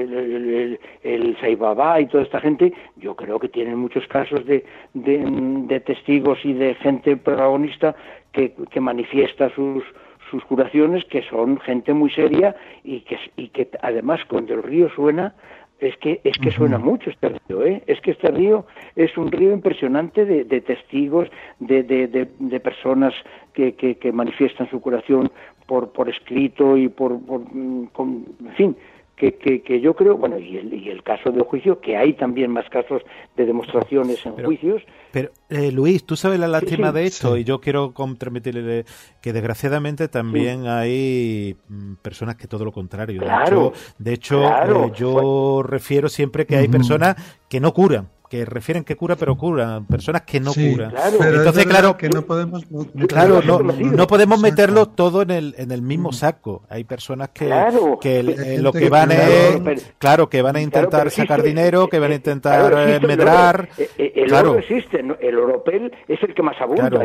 el Sai Baba y toda esta gente, yo creo que tienen muchos casos de testigos y de gente protagonista que manifiesta sus curaciones, que son gente muy seria y que además cuando el río suena es que suena mucho este río, es que este río es un río impresionante de testigos, de personas que manifiestan su curación por escrito y en fin, que yo creo, bueno, y el caso del juicio, que hay también más casos de demostraciones en juicios. Pero, Luis, tú sabes la lástima de esto, y yo quiero transmitirle que desgraciadamente también hay personas que todo lo contrario. Claro, de hecho, yo refiero siempre que hay personas que no curan, que refieren que cura, pero curan, personas que no curan. Claro. Pero entonces, claro, que no podemos no podemos meterlo todo en el mismo saco. Hay personas que lo que van que van a intentar sacar dinero, que van a intentar medrar. El oro existe, ¿no? El oropel es el que más abunda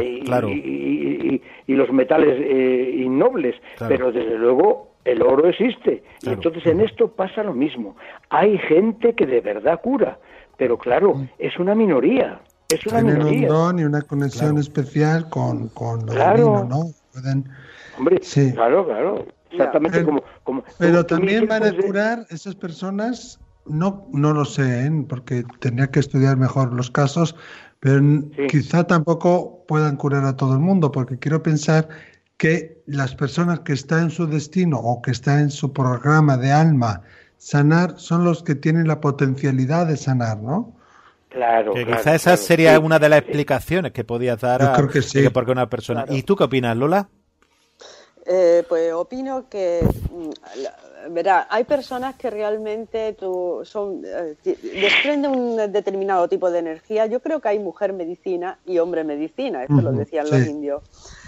y los metales innobles, pero desde luego el oro existe. Y entonces en esto pasa lo mismo. Hay gente que de verdad cura, pero claro, es una minoría. Tienen un don y una conexión especial con lo divino, ¿no? Pueden... Hombre, claro. Exactamente como pero también van a curar esas personas, no lo sé, porque tendría que estudiar mejor los casos, pero quizá tampoco puedan curar a todo el mundo, porque quiero pensar que las personas que están en su destino o que están en su programa de alma sanar son los que tienen la potencialidad de sanar, ¿no? Claro. Quizá esa sería una de las explicaciones que podías dar Yo creo que sí. de por qué una persona. ¿Y tú qué opinas, Lola? Pues opino que, verá, hay personas que realmente desprenden un determinado tipo de energía. Yo creo que hay mujer medicina y hombre medicina, esto lo decían los indios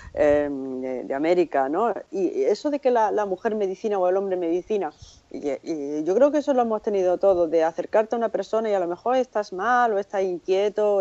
de América, ¿no? Y eso de que la mujer medicina o el hombre medicina, y yo creo que eso lo hemos tenido todos, de acercarte a una persona y a lo mejor estás mal o estás inquieto,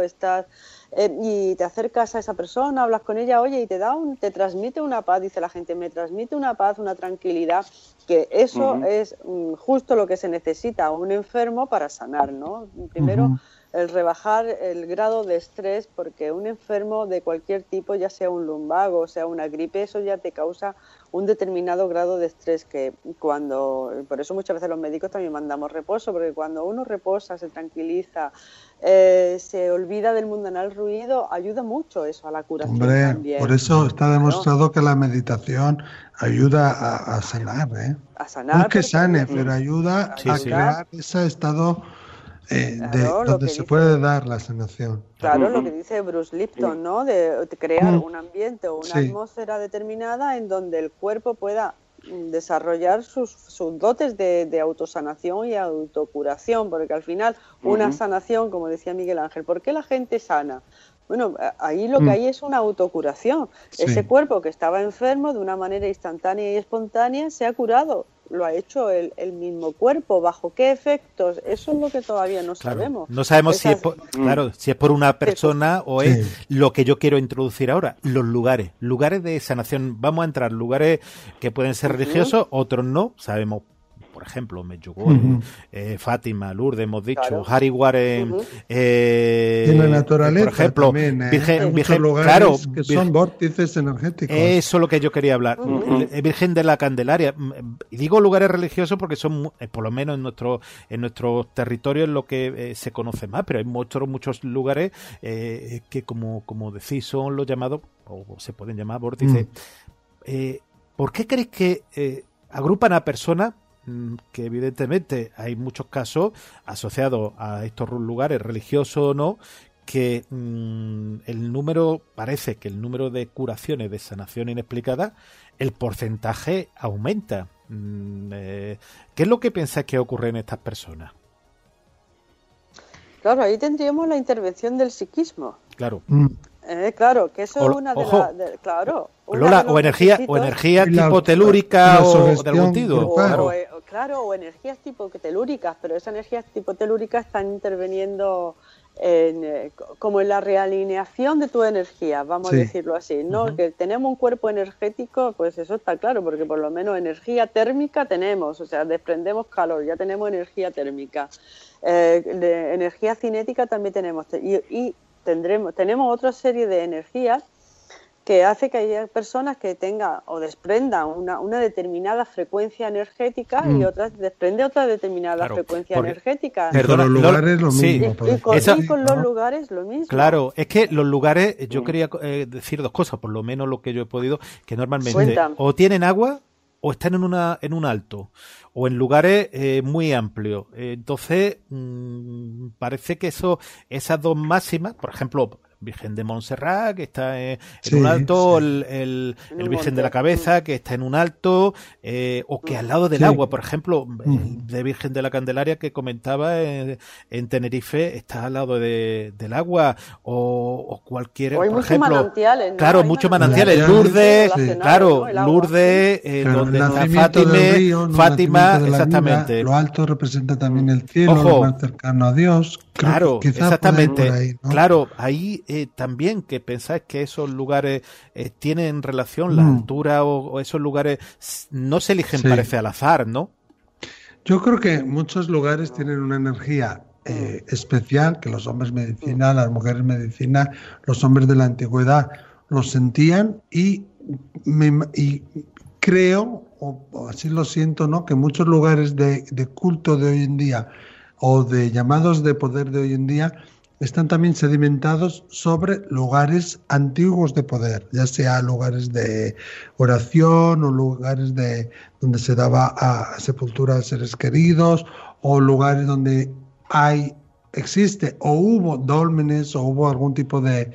y te acercas a esa persona, hablas con ella, oye, y te transmite una paz, dice la gente, me transmite una paz, una tranquilidad, que eso es justo lo que se necesita un enfermo para sanar, ¿no? Primero, el rebajar el grado de estrés, porque un enfermo de cualquier tipo, ya sea un lumbago, o sea una gripe, eso ya te causa un determinado grado de estrés, que por eso muchas veces los médicos también mandamos reposo, porque cuando uno reposa, se tranquiliza, se olvida del mundanal ruido, ayuda mucho eso a la curación. También. Por eso está demostrado que la meditación ayuda a sanar, A sanar. No es que sane, pero ayuda a crear ese estado donde se puede dar la sanación. Claro, lo que dice Bruce Lipton, ¿no? De crear un ambiente o una atmósfera determinada en donde el cuerpo pueda desarrollar sus dotes de autosanación y autocuración, porque al final una sanación, como decía Miguel Ángel, ¿por qué la gente sana? Bueno, ahí lo que hay es una autocuración. Ese cuerpo que estaba enfermo, de una manera instantánea y espontánea, se ha curado. Lo ha hecho el mismo cuerpo. ¿Bajo qué efectos? Eso es lo que todavía no sabemos. No sabemos si es por una persona o es lo que yo quiero introducir ahora. Los lugares de sanación. Vamos a entrar lugares que pueden ser religiosos, otros no. Sabemos, por ejemplo, Medjugorje, Fátima, Lourdes, hemos dicho, Haridwar en la naturaleza, por ejemplo, también, Virgen, lugares que son vórtices energéticos. Eso es lo que yo quería hablar. Virgen de la Candelaria. Y digo lugares religiosos porque son, por lo menos en nuestro territorio, es lo que se conoce más, pero hay muchos lugares que, como decís, son los llamados, o se pueden llamar vórtices. ¿Por qué creéis que agrupan a personas que evidentemente hay muchos casos asociados a estos lugares religiosos o no, que parece que el número de curaciones de sanación inexplicada, el porcentaje aumenta. ¿Qué es lo que pensáis que ocurre en estas personas? Claro, ahí tendríamos la intervención del psiquismo. Claro. Claro, que eso es una de las... Claro. Lola, o energía tipo telúrica o de algún tipo. Claro, o energías tipo telúricas, pero esas energías tipo telúricas están interviniendo como en la realineación de tu energía, vamos a decirlo así, ¿no? Que tenemos un cuerpo energético, pues eso está claro, porque por lo menos energía térmica tenemos, o sea, desprendemos calor, ya tenemos energía térmica. De energía cinética también tenemos, y tenemos otra serie de energías que hace que haya personas que tengan o desprendan una determinada frecuencia energética y otras desprende otra determinada frecuencia energética. Con los lugares lo mismo. Y con los lugares lo mismo. Claro, es que los lugares, yo quería decir dos cosas, por lo menos lo que yo he podido, que normalmente o tienen agua o están en un alto o en lugares muy amplios. Entonces, parece que esas dos máximas, por ejemplo, Virgen de Montserrat, que está en un alto, el Virgen de la Cabeza, que está en un alto, o que al lado del agua, por ejemplo, de Virgen de la Candelaria que comentaba en Tenerife, está al lado del agua, o cualquier, por ejemplo, manantiales, ¿no? Claro, muchos manantiales, Lourdes, claro, ¿no? Lourdes, donde está Fátima, exactamente. Lo alto representa también el cielo, lo más cercano a Dios. Claro, exactamente. Ahí, ¿no? Claro, ahí también que pensáis que esos lugares tienen relación, la altura o esos lugares no se eligen, parece al azar, ¿no? Yo creo que muchos lugares tienen una energía especial, que los hombres medicina, las mujeres medicina, los hombres de la antigüedad lo sentían y creo, o así lo siento, ¿no? Que muchos lugares de culto de hoy en día o de llamados de poder de hoy en día están también sedimentados sobre lugares antiguos de poder, ya sea lugares de oración o lugares donde se daba a sepultura a seres queridos, o lugares donde existe o hubo dólmenes o hubo algún tipo de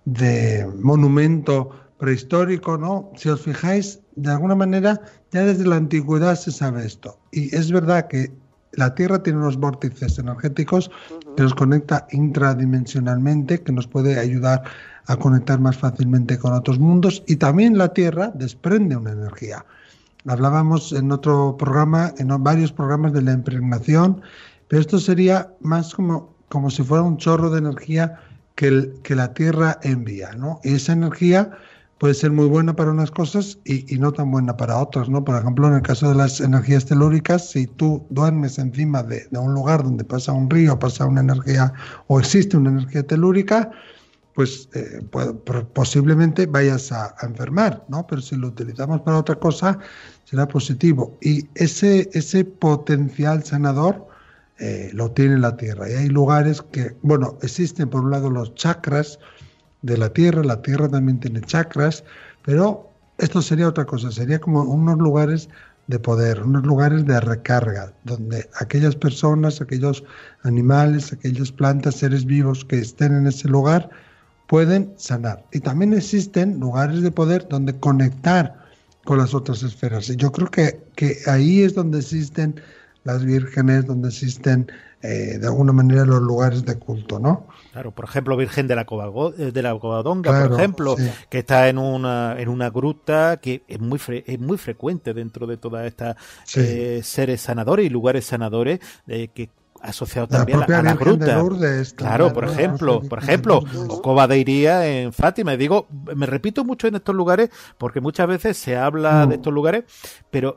monumento prehistórico, ¿no? Si os fijáis, de alguna manera ya desde la antigüedad se sabe esto. Y es verdad que la Tierra tiene unos vórtices energéticos que nos conecta intradimensionalmente, que nos puede ayudar a conectar más fácilmente con otros mundos, y también la Tierra desprende una energía. Hablábamos en otro programa, en varios programas, de la impregnación, pero esto sería más como si fuera un chorro de energía que la Tierra envía, ¿no? Y esa energía puede ser muy buena para unas cosas y no tan buena para otras, ¿no? Por ejemplo, en el caso de las energías telúricas, si tú duermes encima de un lugar donde pasa un río, pasa una energía o existe una energía telúrica, pues posiblemente vayas a enfermar, ¿no? Pero si lo utilizamos para otra cosa, será positivo. Y ese potencial sanador lo tiene la Tierra. Y hay lugares que, existen por un lado los chakras de la Tierra también tiene chakras, pero esto sería otra cosa, sería como unos lugares de poder, unos lugares de recarga, donde aquellas personas, aquellos animales, aquellas plantas, seres vivos que estén en ese lugar pueden sanar. Y también existen lugares de poder donde conectar con las otras esferas. Y yo creo que ahí es donde existen las vírgenes, donde existen de alguna manera los lugares de culto, ¿no? Claro, por ejemplo, Virgen de la Covadonga, claro, por ejemplo, que está en una gruta que es muy frecuente dentro de todas estas seres sanadores y lugares sanadores que asociado también a la gruta. Lourdes, claro, por ejemplo, o Cova de Iría en Fátima. Y digo, me repito mucho en estos lugares porque muchas veces se habla de estos lugares, pero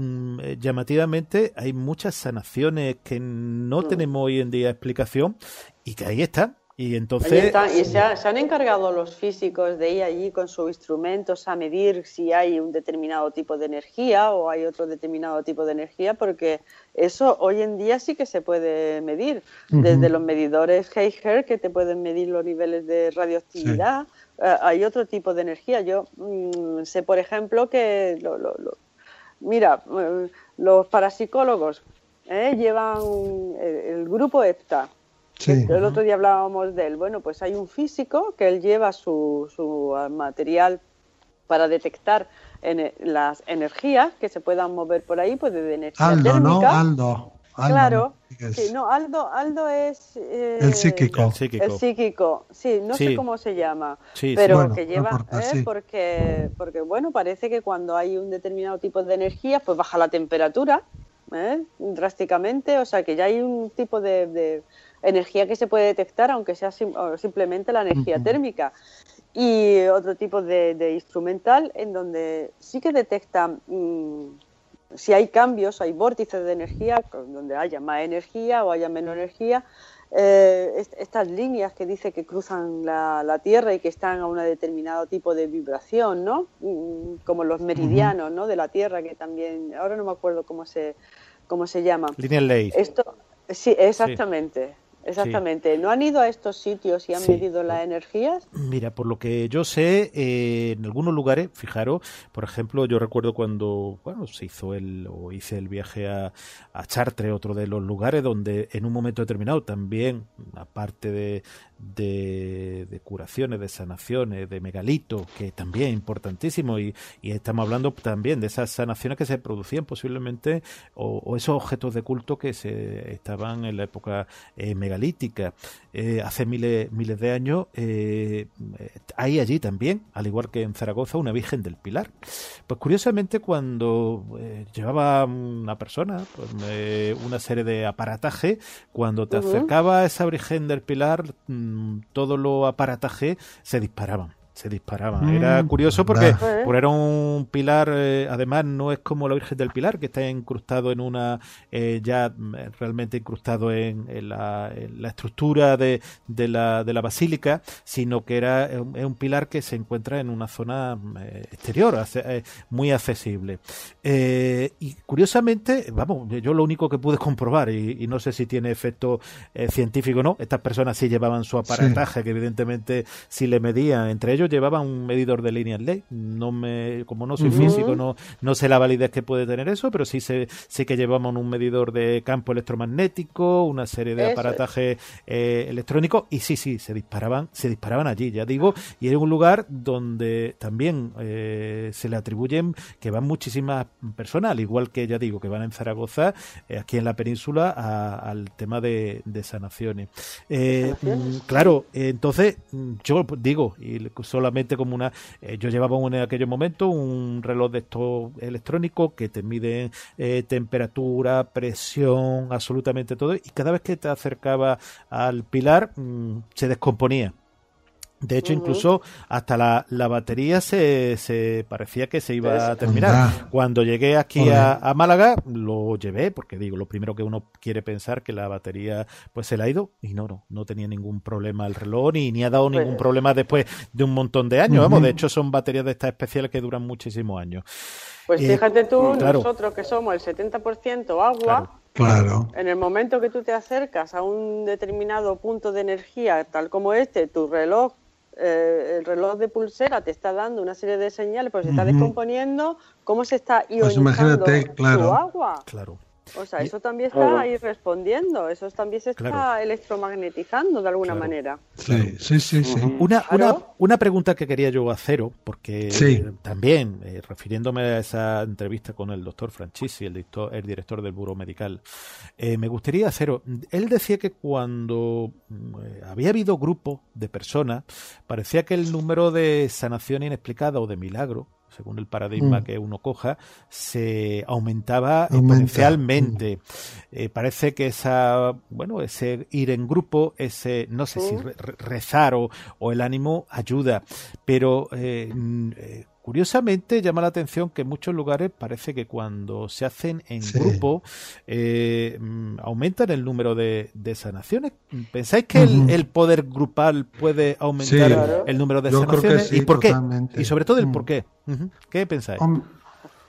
llamativamente hay muchas sanaciones que no tenemos hoy en día explicación y que ahí están. Y entonces se han encargado los físicos de ir allí con sus instrumentos a medir si hay un determinado tipo de energía o hay otro determinado tipo de energía, porque eso hoy en día sí que se puede medir. Desde los medidores Geiger, que te pueden medir los niveles de radioactividad, hay otro tipo de energía. Yo sé, por ejemplo, que los parapsicólogos llevan el grupo EPTA. Sí. El otro día hablábamos de él. Bueno, pues hay un físico que él lleva su material para detectar las energías que se puedan mover por ahí, pues de energía Aldo, térmica. ¿no? Aldo, Claro. ¿no? Sí, no, Aldo es... El psíquico. El psíquico, sí, no sé cómo se llama, Sí, pero bueno, que no lleva, importa, sí. porque bueno, parece que cuando hay un determinado tipo de energía, pues baja la temperatura drásticamente, o sea que ya hay un tipo de energía que se puede detectar, aunque sea simplemente la energía térmica. Y otro tipo de instrumental en donde sí que detecta si hay cambios, hay vórtices de energía, donde haya más energía o haya menos energía, estas líneas que dice que cruzan la Tierra y que están a un determinado tipo de vibración, ¿no? Como los meridianos, ¿no? De la Tierra, que también, ahora no me acuerdo cómo se llama. Lineal ley. Esto, sí, exactamente. Sí. Exactamente. ¿No han ido a estos sitios y han medido las energías? Mira, por lo que yo sé, en algunos lugares, fijaros, por ejemplo, yo recuerdo cuando hice el viaje a Chartres, otro de los lugares donde en un momento determinado también, aparte de curaciones, de sanaciones, de megalitos, que también es importantísimo, y estamos hablando también de esas sanaciones que se producían posiblemente, o esos objetos de culto que se estaban en la época megalítica, hace miles de años. Hay allí también, al igual que en Zaragoza, una Virgen del Pilar. Pues curiosamente, cuando llevaba una persona una serie de aparataje, cuando te acercaba a esa Virgen del Pilar, todos los aparatajes se disparaban. Era curioso porque era un pilar, además no es como la Virgen del Pilar, que está incrustado en una, ya realmente incrustado en la estructura de la basílica, sino que es un pilar que se encuentra en una zona exterior, muy accesible. Y curiosamente, vamos, yo lo único que pude comprobar, y no sé si tiene efecto científico o no, estas personas sí llevaban su aparataje, que evidentemente sí le medían, entre ellos llevaban un medidor de lineal ley. Como no soy físico, no sé la validez que puede tener eso, pero sí que llevamos un medidor de campo electromagnético, una serie de aparatajes electrónicos, y sí, se disparaban allí, ya digo, y es un lugar donde también se le atribuyen que van muchísimas personas, al igual que, ya digo, que van en Zaragoza, aquí en la península, al tema de sanaciones. Claro, entonces yo digo, y solamente como yo llevaba en aquellos momentos un reloj de estos electrónicos que te miden temperatura, presión, absolutamente todo, y cada vez que te acercaba al pilar se descomponía. De hecho, incluso hasta la batería se parecía que se iba a terminar. Cuando llegué aquí a Málaga, lo llevé, porque digo, lo primero que uno quiere pensar que la batería pues se le ha ido, y no tenía ningún problema el reloj, ni ha dado ningún problema después de un montón de años. Vamos, de hecho son baterías de estas especiales que duran muchísimos años. Pues fíjate tú, nosotros que somos el 70% agua, claro. En el momento que tú te acercas a un determinado punto de energía, tal como tu reloj, el reloj de pulsera te está dando una serie de señales, pues se está descomponiendo, cómo se está ionizando tu agua. Claro. O sea, eso también está ahí respondiendo, eso también se está electromagnetizando de alguna manera. Sí. Una pregunta que quería yo haceros, porque también, refiriéndome a esa entrevista con el doctor Franchisi, el director del Buró Medical, me gustaría haceros, él decía que cuando había habido grupos de personas, parecía que el número de sanación inexplicada o de milagro, según el paradigma que uno coja, se aumentaba exponencialmente. Parece que ese ir en grupo, ese, no sé si rezar o el ánimo ayuda, pero curiosamente llama la atención que en muchos lugares parece que cuando se hacen en grupo aumentan el número de sanaciones. ¿Pensáis que el poder grupal puede aumentar el número de sanaciones? Creo que sí, ¿Y por qué? totalmente. Y sobre todo el por qué. ¿Qué pensáis?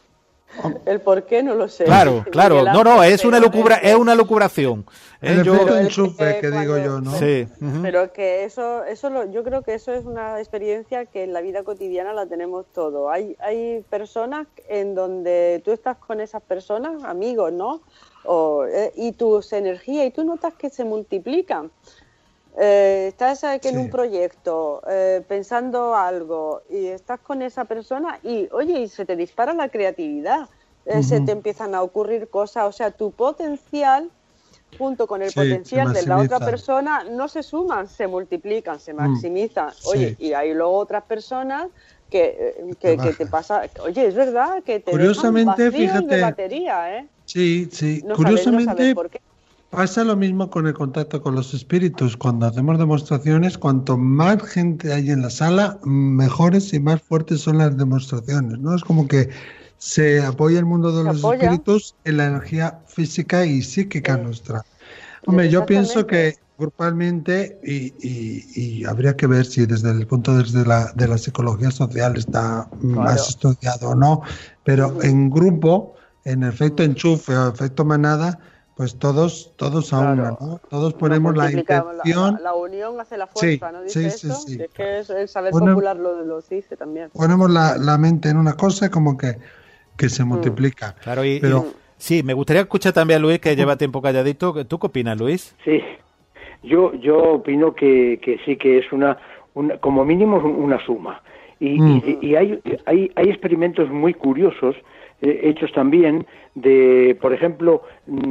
El por qué no lo sé. Claro. No, es una lucubración. El efecto enchufe, que digo yo, ¿no? Sí. Pero que yo creo que eso es una experiencia que en la vida cotidiana la tenemos todo. Hay personas en donde tú estás con esas personas, amigos, ¿no? Y tus energías, y tú notas que se multiplican. Estás en un proyecto pensando algo y estás con esa persona y se te dispara la creatividad, se te empiezan a ocurrir cosas, o sea, tu potencial junto con el potencial de la otra persona no se suman, se multiplican, se maximizan. Y hay luego otras personas que te pasa, es verdad que te curiosamente, dejan vacíos fíjate, de batería, ¿eh? Sí, no curiosamente sabes por qué. Pasa lo mismo con el contacto con los espíritus. Cuando hacemos demostraciones, cuanto más gente hay en la sala, mejores y más fuertes son las demostraciones, ¿no? Es como que se apoya el mundo de los espíritus en la energía física y psíquica nuestra. Hombre, yo pienso que grupalmente, y habría que ver si desde el punto de la psicología social está más estudiado o no, pero en grupo, en efecto enchufe o efecto manada, pues todos a una, ¿no? Todos ponemos la intención. La unión hace la fuerza, ¿no? Dice eso. Sí. Es que es el saber popular lo dice también. Ponemos la mente en una cosa como que se multiplica. Claro, sí, me gustaría escuchar también a Luis, que lleva tiempo calladito. ¿Tú qué opinas, Luis? Sí, yo opino que sí, que es una como mínimo una suma. Y hay experimentos muy curiosos hechos también de, por ejemplo,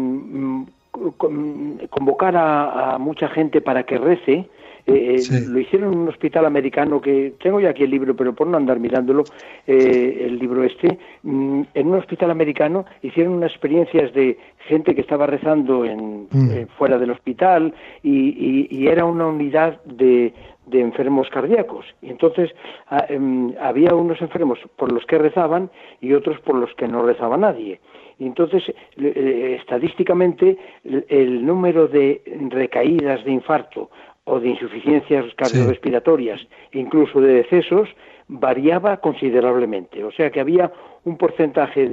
convocar a mucha gente para que rece. Lo hicieron en un hospital americano, que tengo ya aquí el libro, pero por no andar mirándolo, el libro en un hospital americano hicieron unas experiencias de gente que estaba rezando fuera del hospital y era una unidad de enfermos cardíacos, y entonces había unos enfermos por los que rezaban y otros por los que no rezaba nadie, y entonces estadísticamente el número de recaídas de infarto o de insuficiencias cardiorrespiratorias, incluso de decesos, variaba considerablemente. O sea que había un porcentaje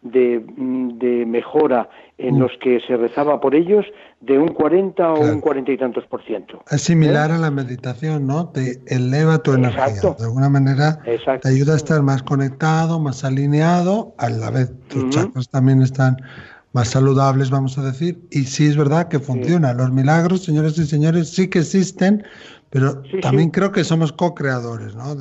de mejora en los que se rezaba por ellos de un 40 o un 40 y tantos %. Es similar a la meditación, ¿no? Te eleva tu energía. De alguna manera te ayuda a estar más conectado, más alineado. A la vez tus chakras también están más saludables, vamos a decir. Y sí es verdad que funciona. Los milagros, señores y señores, sí que existen, pero también creo que somos co-creadores, ¿no?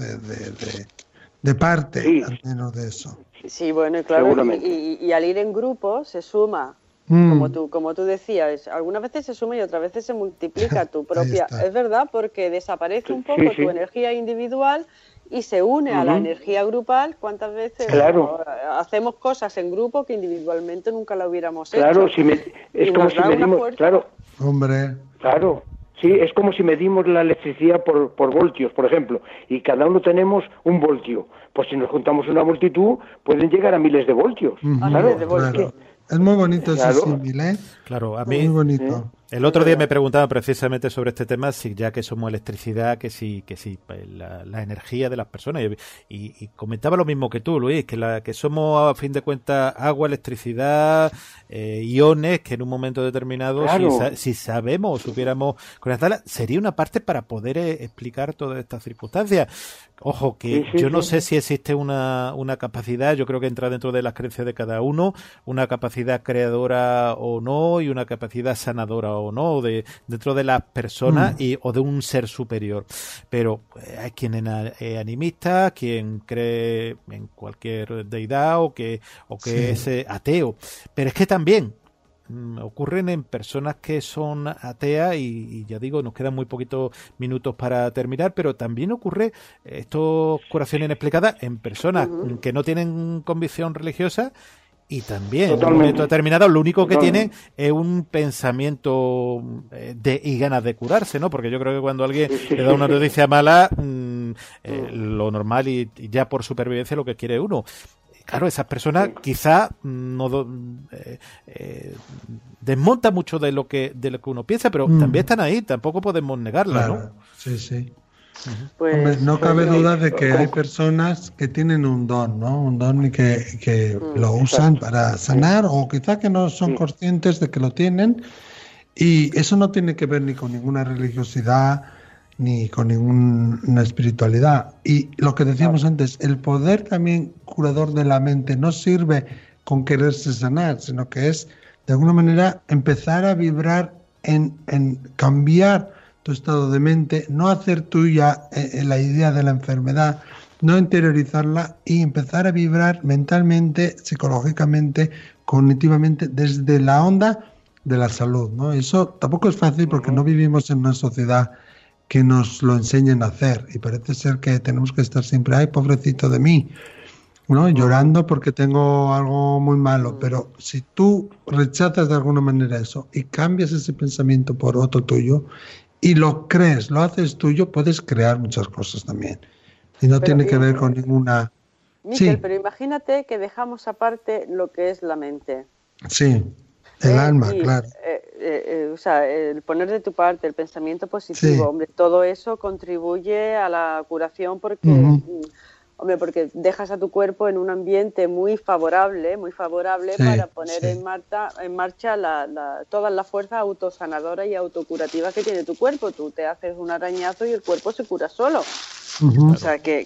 De parte, al menos de eso. Sí, bueno, y claro, y al ir en grupo se suma, como tú decías, algunas veces se suma y otras veces se multiplica tu propia. Es verdad, porque desaparece un poco tu energía individual y se une a la energía grupal. ¿Cuántas veces hacemos cosas en grupo que individualmente nunca la hubiéramos hecho? Claro, es como si medimos, Hombre. Claro. Sí, es como si medimos la electricidad por voltios, por ejemplo, y cada uno tenemos un voltio. Pues si nos juntamos una multitud, pueden llegar a miles de voltios. Claro. Es muy bonito ese símil, ¿eh? Claro, a mí... Muy bonito. El otro día me preguntaba precisamente sobre este tema, si ya que somos electricidad, que sí, la energía de las personas. Y comentaba lo mismo que tú, Luis, que somos, a fin de cuentas, agua, electricidad, iones, que en un momento determinado, si sabemos o supiéramos conectarlas, sería una parte para poder explicar todas estas circunstancias. Ojo, que yo no sé si existe una capacidad, yo creo que entra dentro de las creencias de cada uno, una capacidad creadora o no, y una capacidad sanadora o no, dentro de las personas o de un ser superior. Pero hay quien es animista, quien cree en cualquier deidad o que es ateo. Pero es que también ocurren en personas que son ateas y ya digo, nos quedan muy poquitos minutos para terminar, pero también ocurre estas curaciones inexplicadas en personas que no tienen convicción religiosa y también en un momento determinado lo único que tienen es un pensamiento y ganas de curarse, ¿no? Porque yo creo que cuando alguien le da una noticia mala, lo normal y ya por supervivencia lo que quiere uno. Claro, esas personas quizá no desmonta mucho de lo que uno piensa, pero también están ahí, tampoco podemos negarla, claro, ¿no? Sí. Pues, Hombre, no cabe duda de que hay personas que tienen un don, ¿no? Un don y que lo usan para sanar, o quizá que no son conscientes de que lo tienen, y eso no tiene que ver ni con ninguna religiosidad ni con ninguna espiritualidad. Y lo que decíamos antes, el poder también curador de la mente no sirve con quererse sanar, sino que es, de alguna manera, empezar a vibrar en cambiar tu estado de mente, no hacer tuya la idea de la enfermedad, no interiorizarla y empezar a vibrar mentalmente, psicológicamente, cognitivamente, desde la onda de la salud, ¿no? Eso tampoco es fácil porque no vivimos en una sociedad que nos lo enseñen a hacer, y parece ser que tenemos que estar siempre, ay, pobrecito de mí, ¿no? Llorando porque tengo algo muy malo. Pero si tú rechazas de alguna manera eso y cambias ese pensamiento por otro tuyo y lo crees, lo haces tuyo, puedes crear muchas cosas también. Y no tiene que ver con ninguna... Miquel, pero imagínate que dejamos aparte lo que es la mente. Sí, el alma, claro. O sea, el poner de tu parte el pensamiento positivo, hombre, todo eso contribuye a la curación porque, hombre, porque dejas a tu cuerpo en un ambiente muy favorable para poner en marcha toda la fuerza autosanadora y autocurativa que tiene tu cuerpo. Tú te haces un arañazo y el cuerpo se cura solo. O sea, que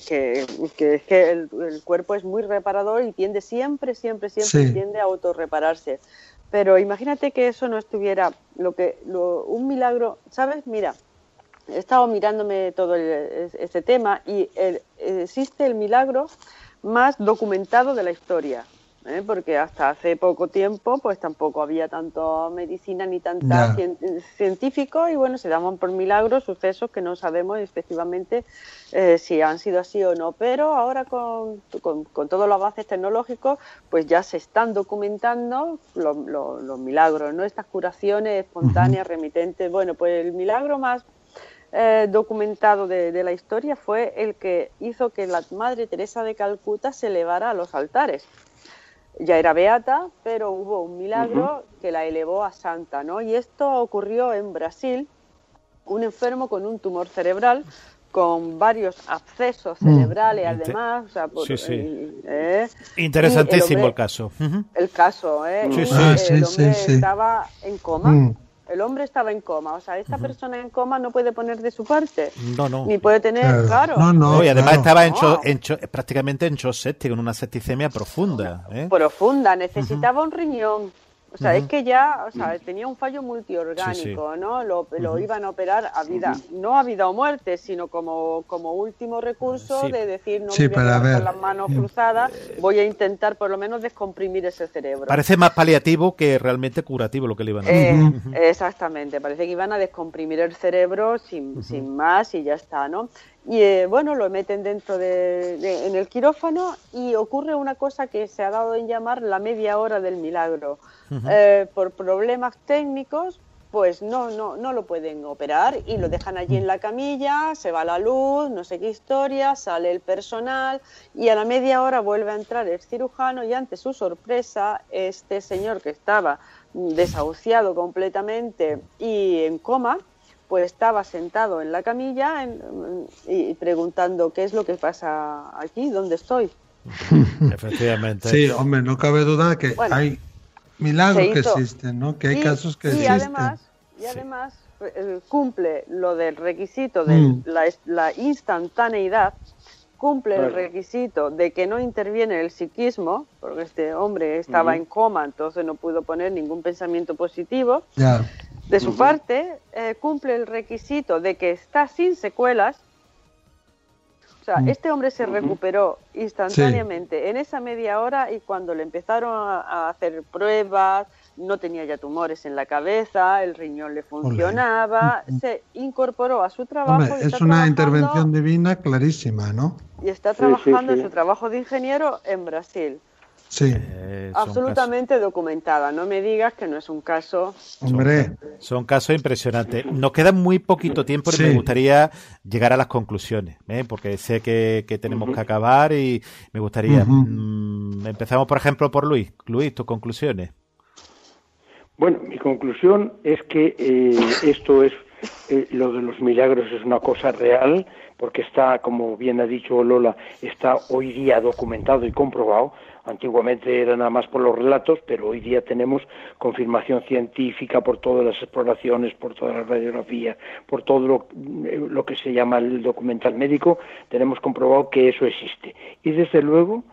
el cuerpo es muy reparador y tiende siempre tiende a autorrepararse. Pero imagínate que eso no estuviera, un milagro, ¿sabes? Mira, he estado mirándome todo este tema y existe el milagro más documentado de la historia, porque hasta hace poco tiempo pues tampoco había tanto medicina ni tanta científico, y bueno, se daban por milagros sucesos que no sabemos efectivamente si han sido así o no, pero ahora con todos los avances tecnológicos pues ya se están documentando los milagros, ¿no? Estas curaciones espontáneas, remitentes. Bueno, pues el milagro más documentado de la historia fue el que hizo que la Madre Teresa de Calcuta se elevara a los altares. Ya era beata, pero hubo un milagro que la elevó a santa, ¿no? Y esto ocurrió en Brasil. Un enfermo con un tumor cerebral, con varios abscesos cerebrales, además. O sea, interesantísimo el caso. El caso, el hombre estaba en coma. El hombre estaba en coma, o sea, esta persona en coma no puede poner de su parte. No. Ni puede tener, claro. Y además estaba prácticamente en shock séptico, en una septicemia profunda. Profunda, necesitaba un riñón. O sea, es que ya, o sea, tenía un fallo multiorgánico, ¿no? Lo iban a operar no a vida o muerte, sino como último recurso de decir, no voy a quedar con las manos cruzadas, voy a intentar por lo menos descomprimir ese cerebro. Parece más paliativo que realmente curativo lo que le iban a hacer. Exactamente, parece que iban a descomprimir el cerebro sin más y ya está, ¿no? Y bueno, lo meten dentro en el quirófano y ocurre una cosa que se ha dado en llamar la media hora del milagro. Por problemas técnicos, pues no lo pueden operar y lo dejan allí en la camilla, se va la luz, no sé qué historia, sale el personal y a la media hora vuelve a entrar el cirujano y ante su sorpresa, este señor que estaba desahuciado completamente y en coma, pues estaba sentado en la camilla y preguntando qué es lo que pasa aquí, ¿dónde estoy? Efectivamente. Sí, hombre, no cabe duda que hay milagros que existen, ¿no? Que hay casos que existen. Y además cumple lo del requisito de la instantaneidad, cumple el requisito de que no interviene el psiquismo, porque este hombre estaba en coma, entonces no pudo poner ningún pensamiento positivo. De su parte, cumple el requisito de que está sin secuelas. O sea, este hombre se recuperó instantáneamente en esa media hora y cuando le empezaron a hacer pruebas, no tenía ya tumores en la cabeza, el riñón le funcionaba, se incorporó a su trabajo. Hombre, es una intervención divina clarísima, ¿no? Y está trabajando en su trabajo de ingeniero en Brasil. Sí. Absolutamente documentada. No me digas que no es un caso. Hombre. Son casos impresionantes. Nos queda muy poquito tiempo y me gustaría llegar a las conclusiones, porque sé que tenemos que acabar y me gustaría. Empezamos, por ejemplo, por Luis. Luis, tus conclusiones. Bueno, mi conclusión es que esto es lo de los milagros es una cosa real, porque está, como bien ha dicho Lola, está hoy día documentado y comprobado. Antiguamente era nada más por los relatos, pero hoy día tenemos confirmación científica por todas las exploraciones, por todas las radiografías, por todo lo que se llama el documental médico. Tenemos comprobado que eso existe. Y desde luego,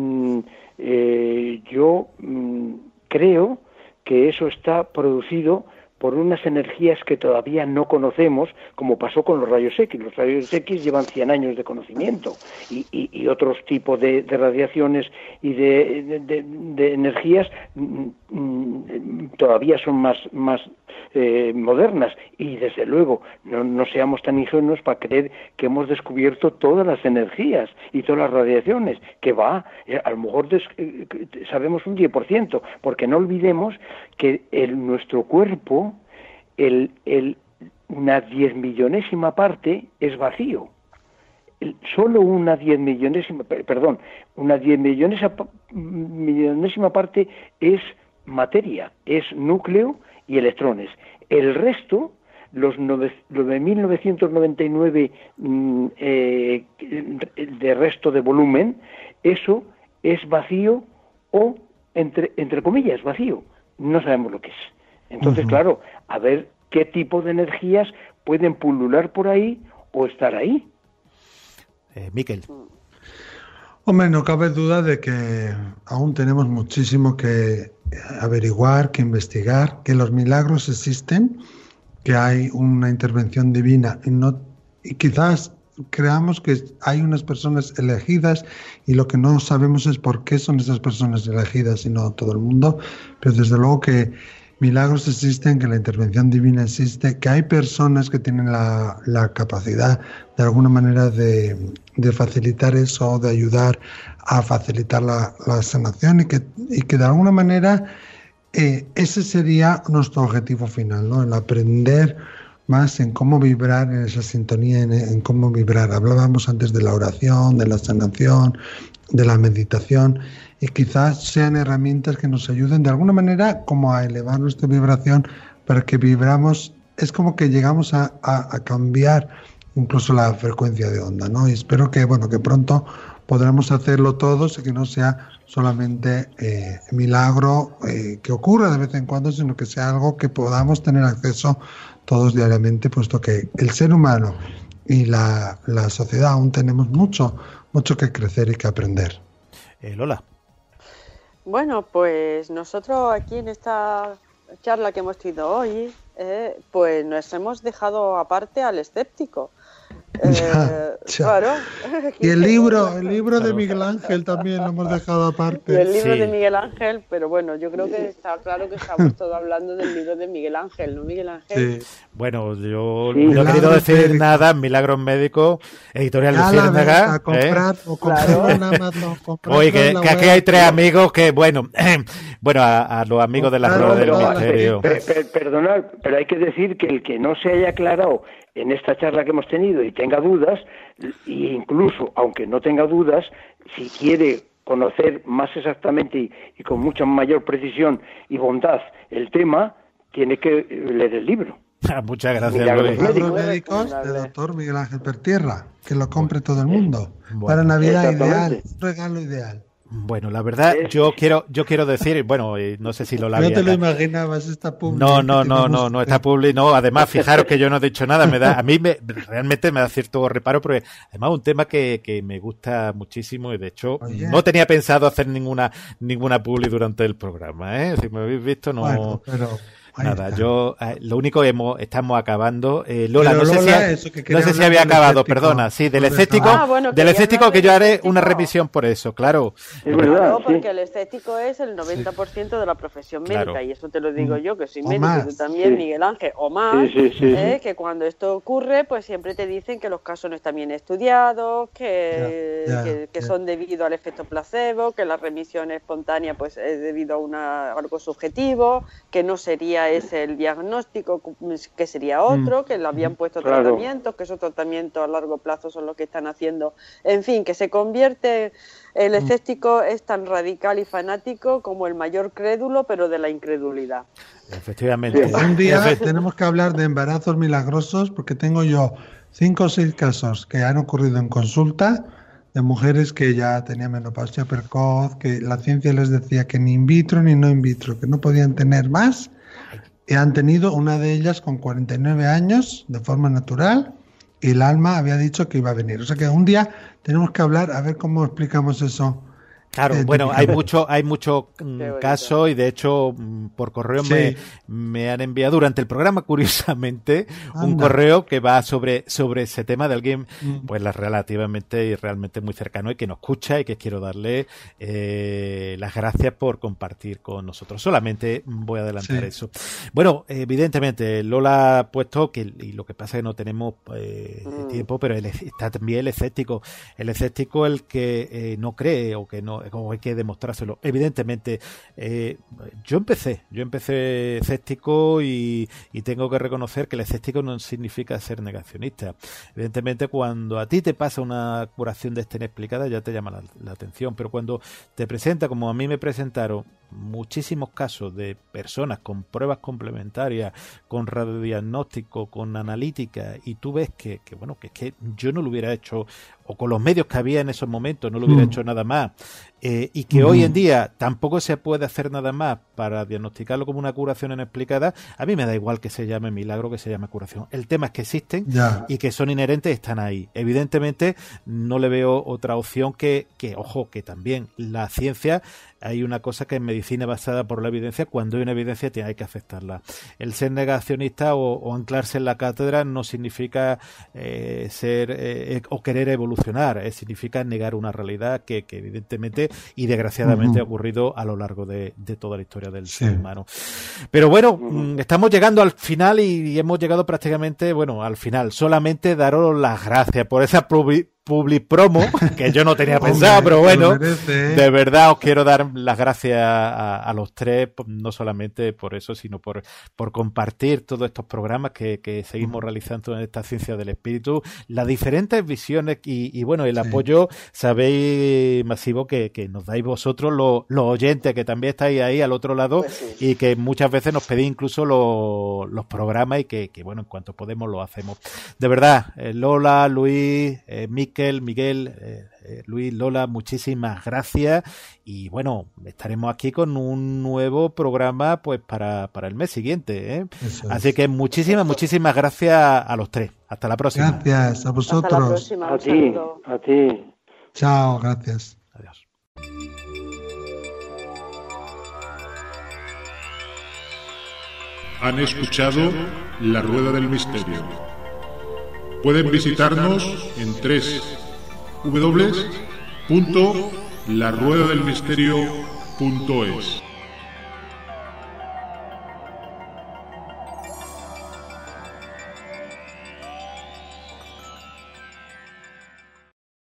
yo creo que eso está producido por unas energías que todavía no conocemos, como pasó con los rayos X. Los rayos X llevan 100 años de conocimiento y otros tipos de radiaciones y de energías todavía son más modernas, y desde luego no seamos tan ingenuos para creer que hemos descubierto todas las energías y todas las radiaciones, que a lo mejor sabemos un 10%, porque no olvidemos que nuestro cuerpo, una 10.000.000ésima parte es vacío. Solo una 10.000.000ésima parte es materia, es núcleo y electrones. El resto, los 9.999 de resto de volumen, eso es vacío o, entre comillas, vacío. No sabemos lo que es. Entonces, claro, a ver qué tipo de energías pueden pulular por ahí o estar ahí. Miquel. Hombre, no cabe duda de que aún tenemos muchísimo que averiguar, que investigar, que los milagros existen, que hay una intervención divina y quizás creamos que hay unas personas elegidas y lo que no sabemos es por qué son esas personas elegidas y no todo el mundo, pero desde luego que milagros existen, que la intervención divina existe, que hay personas que tienen la capacidad de alguna manera de facilitar eso, de ayudar a facilitar la sanación y que de alguna manera ese sería nuestro objetivo final, ¿no? El aprender más en cómo vibrar en esa sintonía, en cómo vibrar. Hablábamos antes de la oración, de la sanación, de la meditación, y quizás sean herramientas que nos ayuden de alguna manera como a elevar nuestra vibración para que vibramos. Es como que llegamos a cambiar incluso la frecuencia de onda, ¿no? Y espero que pronto podamos hacerlo todos y que no sea solamente milagro que ocurra de vez en cuando, sino que sea algo que podamos tener acceso todos diariamente, puesto que el ser humano y la sociedad aún tenemos mucho que crecer y que aprender. Lola. Bueno, pues nosotros aquí en esta charla que hemos tenido hoy, pues nos hemos dejado aparte al escéptico. Ya. Claro. Y el libro de Miguel Ángel también lo hemos dejado aparte. Y el libro de Miguel Ángel, pero bueno, yo creo que está claro que estamos todos hablando del libro de Miguel Ángel, ¿no, Miguel Ángel? Sí. Bueno, yo no he querido decir médicos. Nada, Milagros Médicos, editorial Ya Luciérnaga. a comprar o comprarlo en Amazon. Oye, que aquí hay tres amigos que, bueno, a los amigos de la Rueda del Misterio. Perdonad, pero hay que decir que el que no se haya aclarado en esta charla que hemos tenido y tenga dudas, e incluso aunque no tenga dudas, si quiere conocer más exactamente y con mucha mayor precisión y bondad el tema, tiene que leer el libro. Muchas gracias, Milagros Luis. Milagros médicos del doctor Miguel Ángel Pertierra, que lo compre todo el mundo. Bueno, para Navidad ideal, exactamente. un regalo ideal. Bueno, la verdad, yo quiero decir, bueno, no sé si lo No había. te lo imaginabas, esta publi. No, está publi, no. Además, fijaros que yo no he dicho nada, realmente me da cierto reparo, porque además es un tema que me gusta muchísimo y de hecho no tenía pensado hacer ninguna publi durante el programa, ¿eh? Si me habéis visto, no. Bueno, pero nada, está. yo lo único que estamos acabando. Lola, no Lola, sé si había acabado, perdona. Sí, del escéptico, que yo haré una revisión por eso, claro. Es verdad, Claro, sí. porque el estético es el 90% de la profesión médica, Claro. y eso te lo digo yo, que soy O médico, más. y tú también, Sí. Miguel Ángel, o más, Sí. que cuando esto ocurre, pues siempre te dicen que los casos no están bien estudiados, que son debido al efecto placebo, que la remisión espontánea pues es debido a algo subjetivo, que no sería día es el diagnóstico, que sería otro, que le habían puesto tratamientos, que esos tratamientos a largo plazo son los que están haciendo. En fin, que se convierte, el escéptico es tan radical y fanático como el mayor crédulo, pero de la incredulidad. Efectivamente. Un día tenemos que hablar de embarazos milagrosos, porque tengo yo 5 o 6 casos que han ocurrido en consulta de mujeres que ya tenían menopausia precoz, que la ciencia les decía que ni in vitro ni no in vitro, que no podían tener más, y han tenido una de ellas con 49 años de forma natural, y el alma había dicho que iba a venir. O sea que un día tenemos que hablar a ver cómo explicamos eso. Claro, bueno, hay mucho caso, y de hecho por correo me han enviado durante el programa, curiosamente, un correo que va sobre ese tema de alguien pues relativamente y realmente muy cercano y que nos escucha, y que quiero darle las gracias por compartir con nosotros. Solamente voy a adelantar eso. Bueno, evidentemente Lola ha puesto que, y lo que pasa es que no tenemos tiempo, pero está también el escéptico, el que no cree o que no, como hay que demostrárselo. Evidentemente, yo empecé escéptico, y tengo que reconocer que el escéptico no significa ser negacionista. Evidentemente, cuando a ti te pasa una curación de esta inexplicada, ya te llama la atención, pero cuando te presenta, como a mí me presentaron, muchísimos casos de personas con pruebas complementarias, con radiodiagnóstico, con analítica, y tú ves que es que yo no lo hubiera hecho, o con los medios que había en esos momentos no lo hubiera hecho nada más, y que hoy en día tampoco se puede hacer nada más para diagnosticarlo como una curación inexplicada. A mí me da igual que se llame milagro, que se llame curación. El tema es que existen y que son inherentes, están ahí. Evidentemente no le veo otra opción que ojo, que también la ciencia, hay una cosa que en medicina basada por la evidencia, cuando hay una evidencia hay que aceptarla. El ser negacionista o anclarse en la cátedra no significa ser o querer evolucionar, significa negar una realidad que evidentemente y desgraciadamente ha ocurrido a lo largo de toda la historia del ser humano. Pero bueno, estamos llegando al final, y hemos llegado prácticamente, al final. Solamente daros las gracias por esa public promo que yo no tenía pensado, pero bueno, de verdad os quiero dar las gracias a los tres, no solamente por eso, sino por compartir todos estos programas que seguimos realizando en esta Ciencia del Espíritu, las diferentes visiones y el apoyo, sabéis, masivo, que nos dais vosotros, los oyentes, que también estáis ahí al otro lado, y que muchas veces nos pedís incluso los programas, y que en cuanto podemos lo hacemos. De verdad, Lola, Luis, Miguel, Luis, Lola, muchísimas gracias, y estaremos aquí con un nuevo programa pues para el mes siguiente, ¿eh? Así que muchísimas gracias a los tres. Hasta la próxima. Gracias a vosotros. Hasta la próxima. A ti. Chao, gracias. Adiós. Han escuchado La Rueda del Misterio. Pueden visitarnos en www.laruedadelmisterio.es.